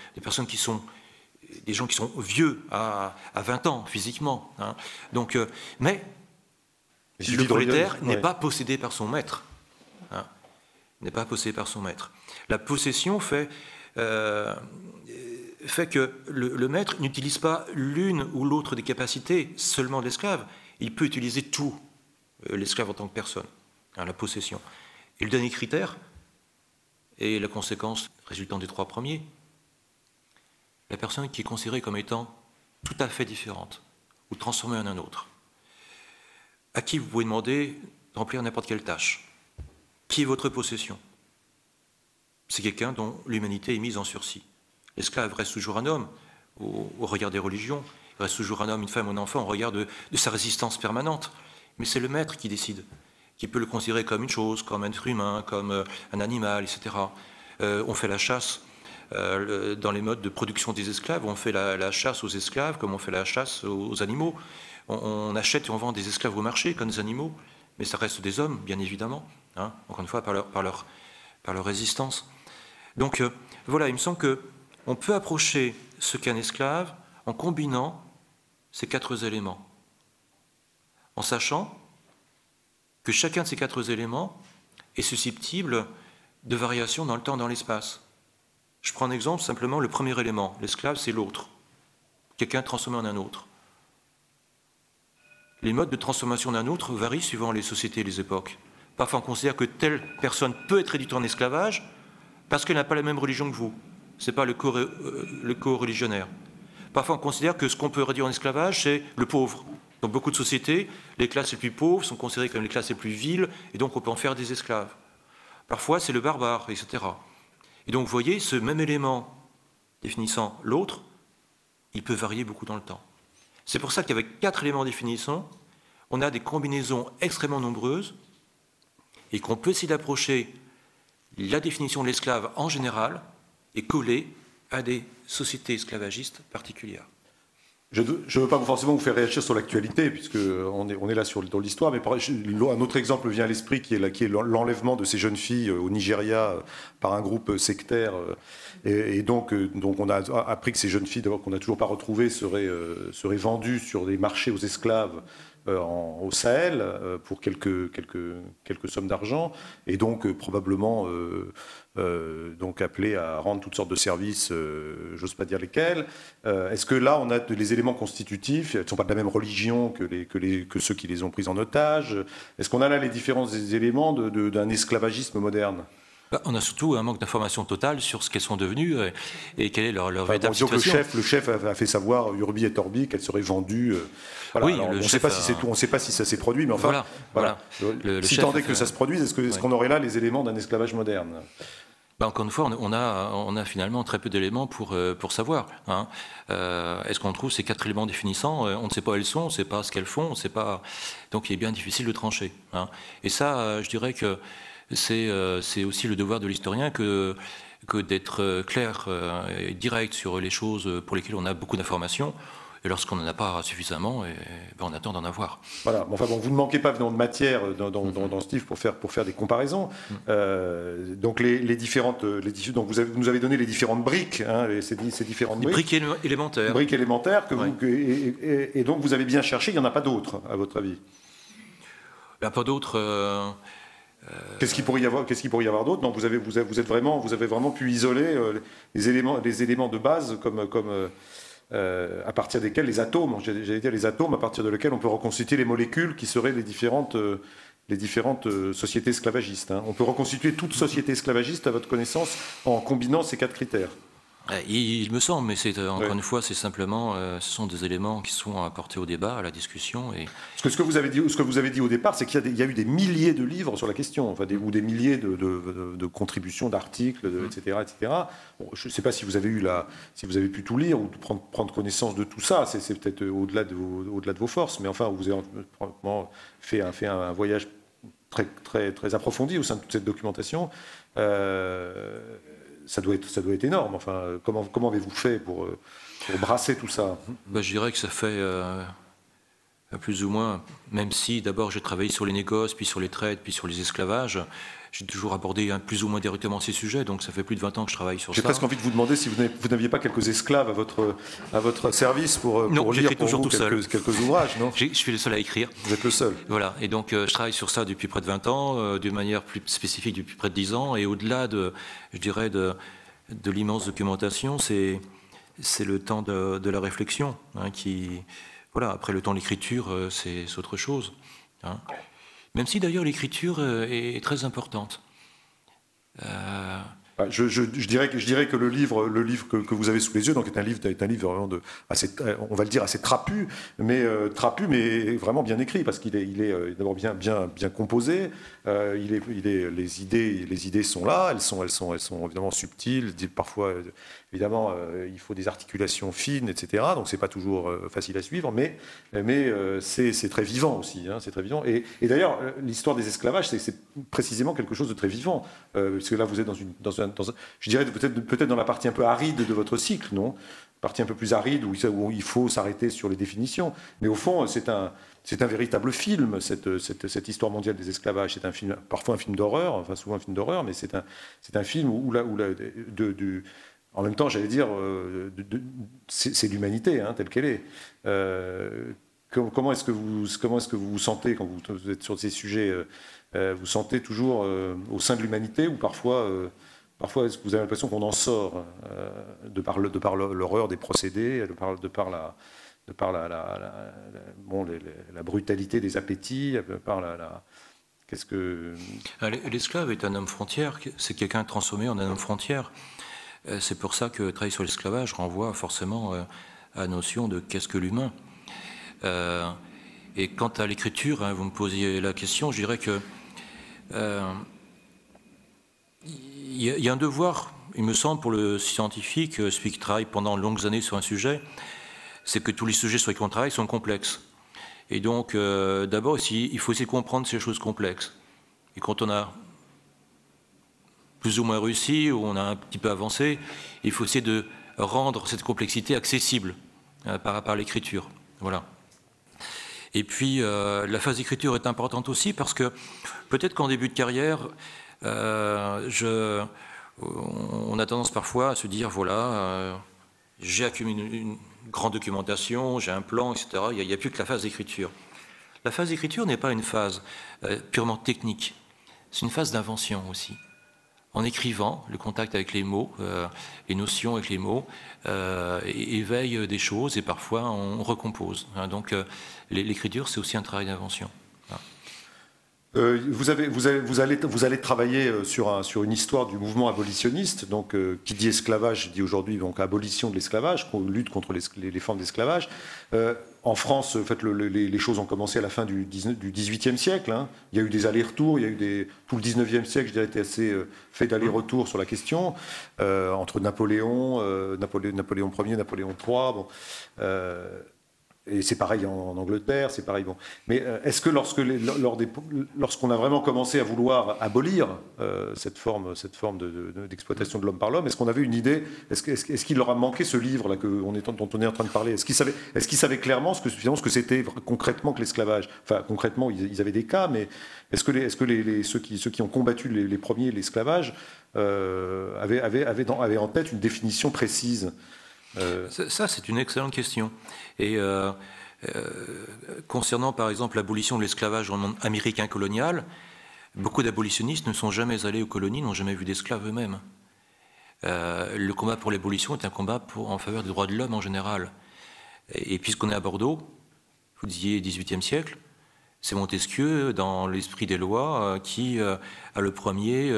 des gens qui sont vieux à 20 ans physiquement. Donc, mais le prolétaire n'est pas possédé par son maître. N'est pas possédé par son maître. La possession fait que le maître n'utilise pas l'une ou l'autre des capacités seulement de l'esclave. Il peut utiliser tout, l'esclave en tant que personne, la possession. Et le dernier critère, et la conséquence résultant des 3 premiers, la personne qui est considérée comme étant tout à fait différente, ou transformée en un autre, à qui vous pouvez demander de remplir n'importe quelle tâche. Qui est votre possession? C'est quelqu'un dont l'humanité est mise en sursis. L'esclave reste toujours un homme, au regard des religions. Il reste toujours un homme, une femme, un enfant, au regard de sa résistance permanente. Mais c'est le maître qui décide, qui peut le considérer comme une chose, comme un être humain, comme un animal, etc. On fait la chasse dans les modes de production des esclaves, on fait la chasse aux esclaves comme on fait la chasse aux animaux. On achète et on vend des esclaves au marché comme des animaux, mais ça reste des hommes, bien évidemment, encore une fois, par leur résistance. Donc voilà, il me semble qu'on peut approcher ce qu'est un esclave en combinant ces 4 éléments, en sachant que chacun de ces 4 éléments est susceptible de variations dans le temps et dans l'espace. Je prends un exemple, simplement le premier élément, l'esclave, c'est l'autre, quelqu'un transformé en un autre. Les modes de transformation d'un autre varient suivant les sociétés et les époques. Parfois on considère que telle personne peut être réduite en esclavage parce qu'elle n'a pas la même religion que vous. Ce n'est pas le co-religionnaire. Parfois, on considère que ce qu'on peut réduire en esclavage, c'est le pauvre. Dans beaucoup de sociétés, les classes les plus pauvres sont considérées comme les classes les plus viles, et donc on peut en faire des esclaves. Parfois, c'est le barbare, etc. Et donc, vous voyez, ce même élément définissant l'autre, il peut varier beaucoup dans le temps. C'est pour ça qu'avec 4 éléments définissants, on a des combinaisons extrêmement nombreuses, et qu'on peut essayer d'approcher la définition de l'esclave en général et coller à des sociétés esclavagistes particulières. Je ne veux pas forcément vous faire réagir sur l'actualité, puisqu'on est là dans l'histoire, mais un autre exemple vient à l'esprit qui est l'enlèvement de ces jeunes filles au Nigeria par un groupe sectaire. Et donc on a appris que ces jeunes filles, d'abord qu'on n'a toujours pas retrouvées, seraient vendues sur des marchés aux esclaves au Sahel pour quelques sommes d'argent, et donc probablement donc appelés à rendre toutes sortes de services, j'ose pas dire lesquels. Est-ce que là on a les éléments constitutifs, elles ne sont pas de la même religion que ceux qui les ont prises en otage? Est-ce qu'on a là les différents éléments d'un esclavagisme moderne? On a surtout un manque d'information totale sur ce qu'elles sont devenues et quelle est leur véritable situation. Le chef a fait savoir Urbi et Torbi qu'elles seraient vendues. Voilà. Oui, on ne sait pas si c'est tout, on ne sait pas si ça s'est produit, mais enfin, voilà. Si tant est que ça se produise, est-ce qu'on aurait là les éléments d'un esclavage moderne? Encore une fois, on a finalement très peu d'éléments pour savoir. Hein. Est-ce qu'on trouve ces 4 éléments définissants? On ne sait pas où elles sont, on ne sait pas ce qu'elles font, on ne sait pas. Donc il est bien difficile de trancher. Hein. Et ça, je dirais que c'est aussi le devoir de l'historien que d'être clair et direct sur les choses pour lesquelles on a beaucoup d'informations. Et lorsqu'on n'en a pas suffisamment, on attend d'en avoir. Voilà. Enfin bon, vous ne manquez pas de matière dans ce livre pour faire des comparaisons. Donc les différentes, donc vous nous avez donné les différentes briques, hein, ces différentes briques élémentaires. Briques élémentaires que et donc vous avez bien cherché. Il n'y en a pas d'autres, à votre avis? Il n'y a pas d'autres. Qu'est-ce qu'il pourrait y avoir d'autre? Non, vous avez vraiment pu isoler les éléments de base comme à partir desquels les atomes, j'allais dire les atomes, à partir de lesquels on peut reconstituer les molécules qui seraient les différentes sociétés esclavagistes. Hein. On peut reconstituer toute société esclavagiste, à votre connaissance, en combinant ces 4 critères. Il me semble, mais encore une fois, c'est simplement, ce sont des éléments qui sont apportés au débat, à la discussion. Et... Ce que vous avez dit au départ, c'est qu'il y a eu des milliers de livres sur la question, ou des milliers de contributions, d'articles, etc., etc. Bon, je ne sais pas si vous avez pu tout lire ou prendre connaissance de tout ça. C'est peut-être au-delà de vos forces, mais enfin, vous avez fait un voyage très, très, très approfondi au sein de toute cette documentation. Ça doit être énorme. Enfin, comment avez-vous fait pour brasser tout ça? Je dirais que ça fait plus ou moins, même si d'abord j'ai travaillé sur les négoces, puis sur les traites, puis sur les esclavages, j'ai toujours abordé plus ou moins directement ces sujets, donc ça fait plus de 20 ans que je travaille sur ça. J'ai presque envie de vous demander si vous n'aviez pas quelques esclaves à votre service pour lire pour vous quelques ouvrages, non? Je suis le seul à écrire. Vous êtes le seul. Voilà, et donc je travaille sur ça depuis près de 20 ans, d'une manière plus spécifique depuis près de 10 ans, et au-delà de l'immense documentation, c'est le temps de la réflexion, hein, voilà, après le temps de l'écriture, c'est autre chose. Hein. Même si d'ailleurs l'écriture est très importante. Je dirais que le livre que vous avez sous les yeux, donc est un livre vraiment on va le dire assez trapu, mais vraiment bien écrit, parce qu'il est d'abord bien composé. Les idées sont là, elles sont évidemment subtiles, parfois évidemment il faut des articulations fines, etc. Donc c'est pas toujours facile à suivre, mais c'est très vivant aussi, hein, c'est très vivant. Et d'ailleurs l'histoire des esclavages, c'est précisément quelque chose de très vivant, parce que là vous êtes je dirais peut-être dans la partie un peu aride de votre cycle, non? Partie un peu plus aride où il faut s'arrêter sur les définitions. Mais au fond, c'est un véritable film, cette histoire mondiale des esclavages. C'est un film, parfois un film d'horreur, enfin souvent un film d'horreur, mais c'est un film en même temps, j'allais dire, c'est l'humanité, hein, telle qu'elle est. Comment est-ce que vous vous sentez quand vous êtes sur ces sujets? Vous sentez toujours au sein de l'humanité, ou parfois est-ce que vous avez l'impression qu'on en sort de par l'horreur des procédés, de par la brutalité des appétits, L'esclave est un homme frontière, c'est quelqu'un transformé en un homme frontière. C'est pour ça que travailler sur l'esclavage renvoie forcément à la notion de qu'est-ce que l'humain. Et quant à l'écriture, hein, vous me posiez la question, je dirais que il y a un devoir, il me semble, pour le scientifique, celui qui travaille pendant de longues années sur un sujet, c'est que tous les sujets sur lesquels on travaille sont complexes. Et donc, d'abord, il faut essayer de comprendre ces choses complexes. Et quand on a plus ou moins réussi, ou on a un petit peu avancé, il faut essayer de rendre cette complexité accessible par l'écriture. Voilà. Et puis, la phase d'écriture est importante aussi parce que peut-être qu'en début de carrière, on a tendance parfois à se dire, voilà, j'ai accumulé une grande documentation, j'ai un plan, etc. Il n'y a plus que la phase d'écriture. La phase d'écriture n'est pas une phase purement technique, c'est une phase d'invention aussi. En écrivant, le contact avec les mots, les notions avec les mots, éveille des choses et parfois on recompose. Donc l'écriture, c'est aussi un travail d'invention. Vous allez travailler sur une histoire du mouvement abolitionniste, donc qui dit esclavage dit aujourd'hui donc abolition de l'esclavage, lutte contre les formes d'esclavage. en France, en fait, les choses ont commencé à la fin du XVIIIe siècle. Hein. Il y a eu des allers-retours, il y a eu tout le XIXe siècle, je dirais, était assez fait d'allers-retours sur la question, entre Napoléon Ier, Napoléon III, bon, et c'est pareil en Angleterre, c'est pareil. Bon. Mais est-ce que lorsqu'on a vraiment commencé à vouloir abolir cette forme d'exploitation de l'homme par l'homme, est-ce qu'on avait une idée, est-ce qu'il leur a manqué ce livre là dont on est en train de parler? Est-ce qu'ils savaient clairement ce que c'était concrètement que l'esclavage? Enfin, concrètement, ils avaient des cas, mais est-ce que ceux qui ont combattu les premiers l'esclavage avaient en tête une définition précise? Ça, c'est une excellente question. Et concernant, par exemple, l'abolition de l'esclavage dans le monde américain colonial, beaucoup d'abolitionnistes ne sont jamais allés aux colonies, n'ont jamais vu d'esclaves eux-mêmes. Le combat pour l'abolition est un combat en faveur des droits de l'homme en général. Et puisqu'on est à Bordeaux, vous disiez XVIIIe siècle, c'est Montesquieu, dans l'esprit des lois, qui a le premier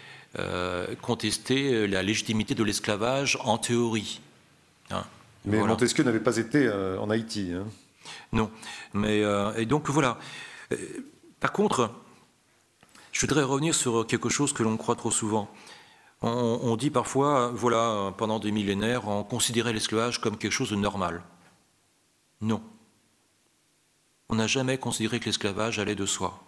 contesté la légitimité de l'esclavage en théorie. Hein, mais voilà. Montesquieu n'avait pas été en Haïti. Hein. Non. Mais, et donc voilà. Par contre, je voudrais revenir sur quelque chose que l'on croit trop souvent. On dit parfois, voilà, pendant des millénaires, on considérait l'esclavage comme quelque chose de normal. Non. On n'a jamais considéré que l'esclavage allait de soi.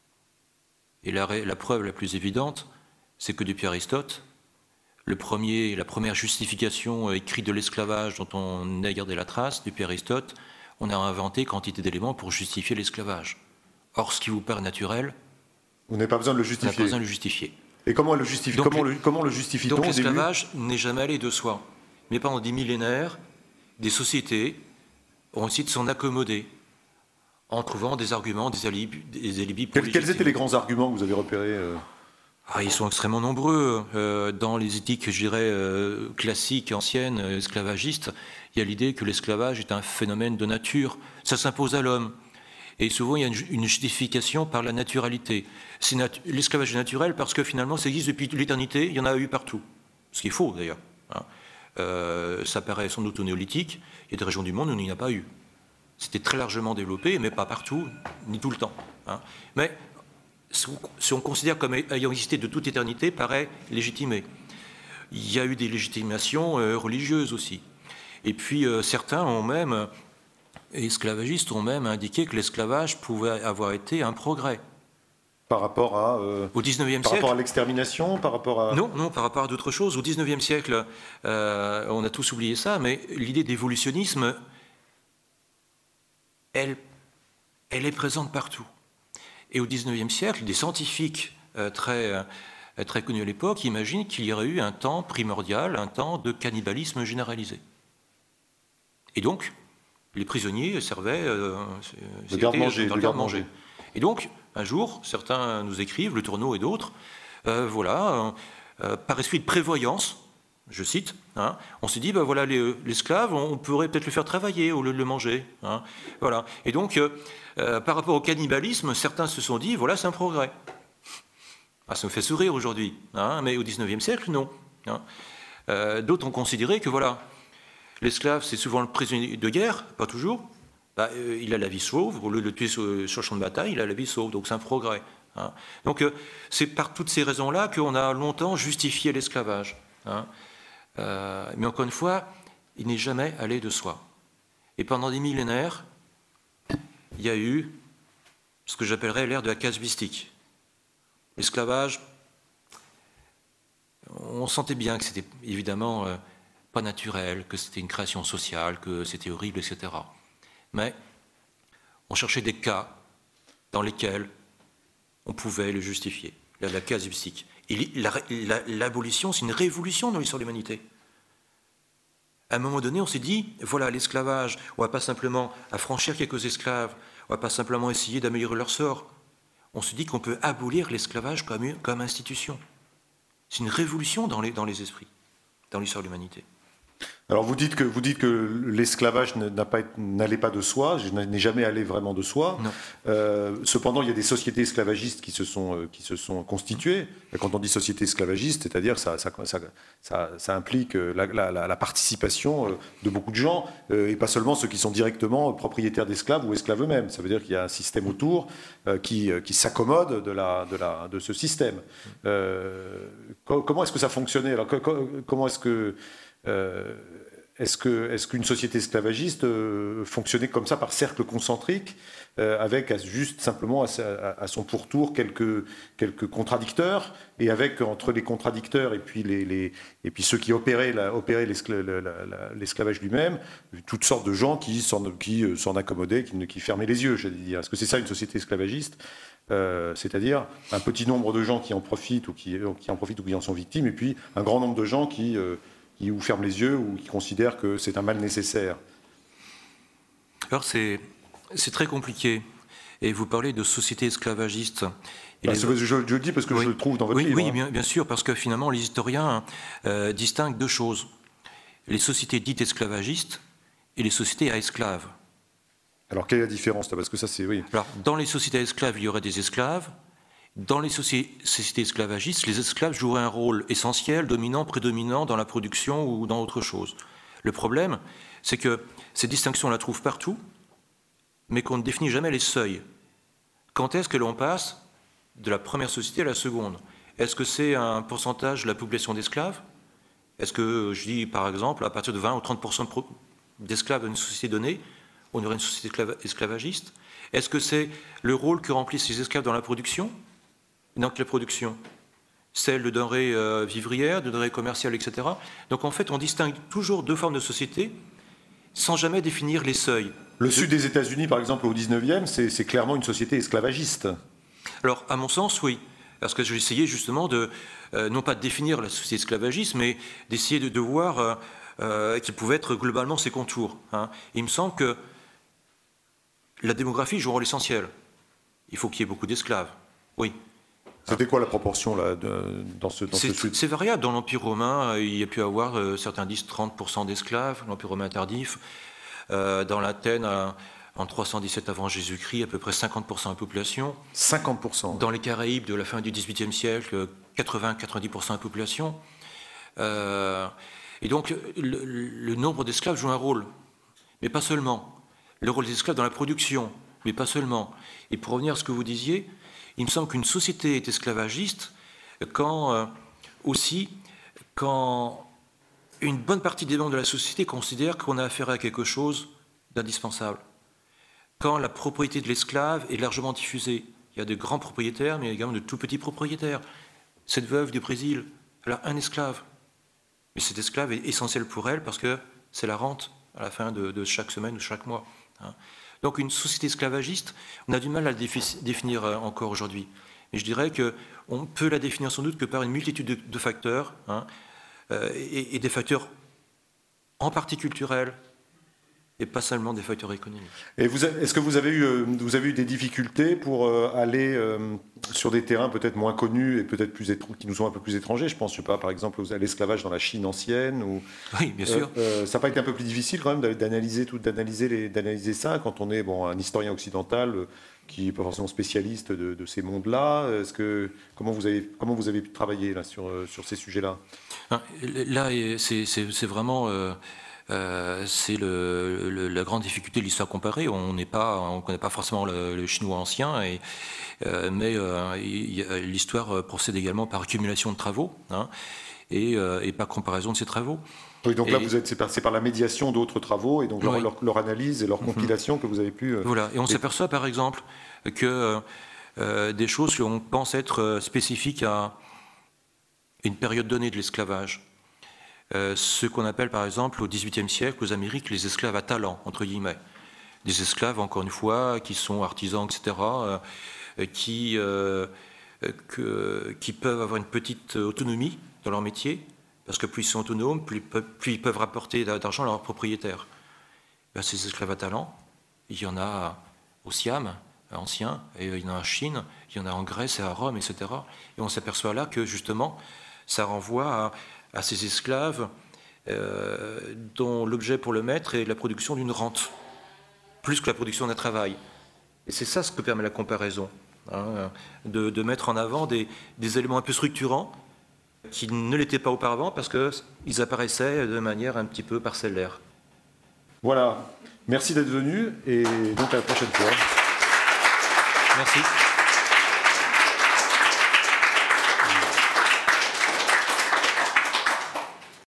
Et la preuve la plus évidente, c'est que depuis Aristote, la première justification écrite de l'esclavage dont on a gardé la trace, depuis Aristote, on a inventé quantité d'éléments pour justifier l'esclavage. Or, ce qui vous paraît naturel, vous n'avez pas besoin de le justifier. On n'a pas besoin de le justifier. Et comment le justifie comment le justifie-t-on? Donc l'esclavage n'est jamais allé de soi. Mais pendant des millénaires, des sociétés ont essayé de s'en accommoder en trouvant des arguments, des alibis pour Quels étaient les grands arguments que vous avez repérés Ils sont extrêmement nombreux. Dans les éthiques, je dirais, classiques, anciennes, esclavagistes, il y a l'idée que l'esclavage est un phénomène de nature. Ça s'impose à l'homme. Et souvent, il y a une justification par la naturalité. L'esclavage est naturel parce que finalement, ça existe depuis l'éternité, il y en a eu partout. Ce qui est faux, d'ailleurs. Ça paraît sans doute au néolithique. Il y a des régions du monde où il n'y en a pas eu. C'était très largement développé, mais pas partout, ni tout le temps. Mais si on considère comme ayant existé de toute éternité, paraît légitimé. Il y a eu des légitimations religieuses aussi. Et puis certains ont même, esclavagistes ont même indiqué que l'esclavage pouvait avoir été un progrès. Par rapport au XIXe siècle. Par rapport à l'extermination, par rapport à... Non, par rapport à d'autres choses. Au XIXe siècle, on a tous oublié ça, mais l'idée d'évolutionnisme, elle est présente partout. Et au XIXe siècle, des scientifiques très connus à l'époque imaginent qu'il y aurait eu un temps primordial, un temps de cannibalisme généralisé. Et donc, les prisonniers servaient de garde-manger. Et donc, un jour, certains nous écrivent, Le Tourneau et d'autres, par esprit de prévoyance, je cite, on s'est dit, voilà, l'esclave, on pourrait peut-être le faire travailler au lieu de le manger. Voilà. Et donc, par rapport au cannibalisme, certains se sont dit, voilà, c'est un progrès. Ça me fait sourire aujourd'hui, mais au XIXe siècle, non. D'autres ont considéré que, voilà, l'esclave, c'est souvent le prisonnier de guerre, pas toujours. Il a la vie sauve, au lieu de le tuer sur le champ de bataille, il a la vie sauve, donc c'est un progrès. Donc c'est par toutes ces raisons-là qu'on a longtemps justifié l'esclavage. Mais encore une fois, il n'est jamais allé de soi. Et pendant des millénaires, il y a eu ce que j'appellerais l'ère de la casuistique. L'esclavage, on sentait bien que c'était évidemment pas naturel, que c'était une création sociale, que c'était horrible, etc. Mais on cherchait des cas dans lesquels on pouvait le justifier, la casuistique. Et l'abolition, c'est une révolution dans l'histoire de l'humanité. À un moment donné, on s'est dit, voilà, l'esclavage, on ne va pas simplement affranchir quelques esclaves, on ne va pas simplement essayer d'améliorer leur sort. On se dit qu'on peut abolir l'esclavage comme institution. C'est une révolution dans les esprits, dans l'histoire de l'humanité. Alors vous dites que l'esclavage n'allait pas de soi, n'est jamais allé vraiment de soi. Cependant, il y a des sociétés esclavagistes qui se sont constituées. Et quand on dit société esclavagiste, c'est-à-dire ça implique la participation de beaucoup de gens, et pas seulement ceux qui sont directement propriétaires d'esclaves ou esclaves eux-mêmes. Ça veut dire qu'il y a un système autour qui s'accommode de ce système. Comment est-ce que ça fonctionnait? Alors, comment est-ce que est-ce qu'une société esclavagiste fonctionnait comme ça par cercle concentrique, avec juste simplement à son pourtour quelques contradicteurs, et avec entre les contradicteurs et puis ceux qui opéraient l'esclavage lui-même, toutes sortes de gens qui s'en accommodaient, qui fermaient les yeux, j'allais dire. Est-ce que c'est ça une société esclavagiste? C'est-à-dire un petit nombre de gens qui en profitent ou qui en sont victimes, et puis un grand nombre de gens qui ou ferment les yeux ou qui considèrent que c'est un mal nécessaire. Alors c'est très compliqué. Et vous parlez de société esclavagiste. Je le dis parce que je le trouve dans votre livre. Oui, bien sûr, parce que finalement les historiens distinguent deux choses. Les sociétés dites esclavagistes et les sociétés à esclaves. Alors quelle est la différence là? Parce que ça c'est... Oui. Alors dans les sociétés à esclaves, il y aurait des esclaves. Dans les sociétés esclavagistes, les esclaves joueraient un rôle essentiel, dominant, prédominant dans la production ou dans autre chose. Le problème, c'est que ces distinctions, on la trouve partout, mais qu'on ne définit jamais les seuils. Quand est-ce que l'on passe de la première société à la seconde? Est-ce que c'est un pourcentage de la population d'esclaves? Est-ce que, je dis par exemple, à partir de 20 ou 30% d'esclaves dans une société donnée, on aurait une société esclavagiste? Est-ce que c'est le rôle que remplissent les esclaves dans la production? Dans quelle production? Celle de denrées vivrières, de denrées commerciales, etc. Donc en fait, on distingue toujours deux formes de société sans jamais définir les seuils. Le sud des États-Unis, par exemple, au 19e, c'est clairement une société esclavagiste. Alors, à mon sens, oui. Parce que j'ai essayé justement non pas de définir la société esclavagiste, mais d'essayer de voir quels pouvaient être globalement ses contours. Il me semble que la démographie joue un rôle essentiel. Il faut qu'il y ait beaucoup d'esclaves. Oui. C'était quoi la proportion là, dans ce sud? C'est variable. Dans l'Empire romain, il y a pu avoir, certains disent 30% d'esclaves, l'Empire romain tardif. Dans l'Athènes, en 317 avant Jésus-Christ, à peu près 50% de la population. 50%. Dans les Caraïbes de la fin du XVIIIe siècle, 80-90% de la population. Et donc, le nombre d'esclaves joue un rôle, mais pas seulement. Le rôle des esclaves dans la production, mais pas seulement. Et pour revenir à ce que vous disiez, il me semble qu'une société est esclavagiste quand une bonne partie des membres de la société considèrent qu'on a affaire à quelque chose d'indispensable. Quand la propriété de l'esclave est largement diffusée. Il y a de grands propriétaires, mais il y a également de tout petits propriétaires. Cette veuve du Brésil, elle a un esclave. Mais cet esclave est essentiel pour elle parce que c'est la rente à la fin de chaque semaine ou chaque mois. Donc une société esclavagiste, on a du mal à la définir encore aujourd'hui. Mais je dirais qu'on peut la définir sans doute que par une multitude de facteurs, et des facteurs en partie culturels, et pas seulement des facteurs économiques. Et est-ce que vous avez eu des difficultés pour aller sur des terrains peut-être moins connus et peut-être qui nous sont un peu plus étrangers? Je pense, je sais pas, par exemple, à l'esclavage dans la Chine ancienne. Oui, bien sûr. Ça n'a pas été un peu plus difficile quand même d'analyser ça quand on est un historien occidental qui n'est pas forcément spécialiste de ces mondes-là? Comment vous avez pu travailler là, sur ces sujets-là? Là, c'est vraiment... c'est la grande difficulté de l'histoire comparée. On ne connaît pas forcément le chinois ancien, mais l'histoire procède également par accumulation de travaux, et par comparaison de ces travaux. Oui, donc là, c'est par la médiation d'autres travaux et donc leur analyse et leur compilation que vous avez pu... Voilà, et on s'aperçoit par exemple que des choses qu'on pense être spécifiques à une période donnée de l'esclavage, ce qu'on appelle par exemple au XVIIIe siècle aux Amériques les esclaves à talent, entre guillemets. Des esclaves, encore une fois, qui sont artisans, etc., qui peuvent avoir une petite autonomie dans leur métier, parce que plus ils sont autonomes, plus ils peuvent rapporter d'argent à leurs propriétaires. Ces esclaves à talent, il y en a au Siam, ancien, et il y en a en Chine, il y en a en Grèce et à Rome, etc. Et on s'aperçoit là que justement, ça renvoie à ces esclaves dont l'objet pour le maître est la production d'une rente, plus que la production d'un travail. Et c'est ça ce que permet la comparaison, hein, de mettre en avant des éléments un peu structurants qui ne l'étaient pas auparavant parce qu'ils apparaissaient de manière un petit peu parcellaire. Voilà, merci d'être venu et donc à la prochaine fois. Merci.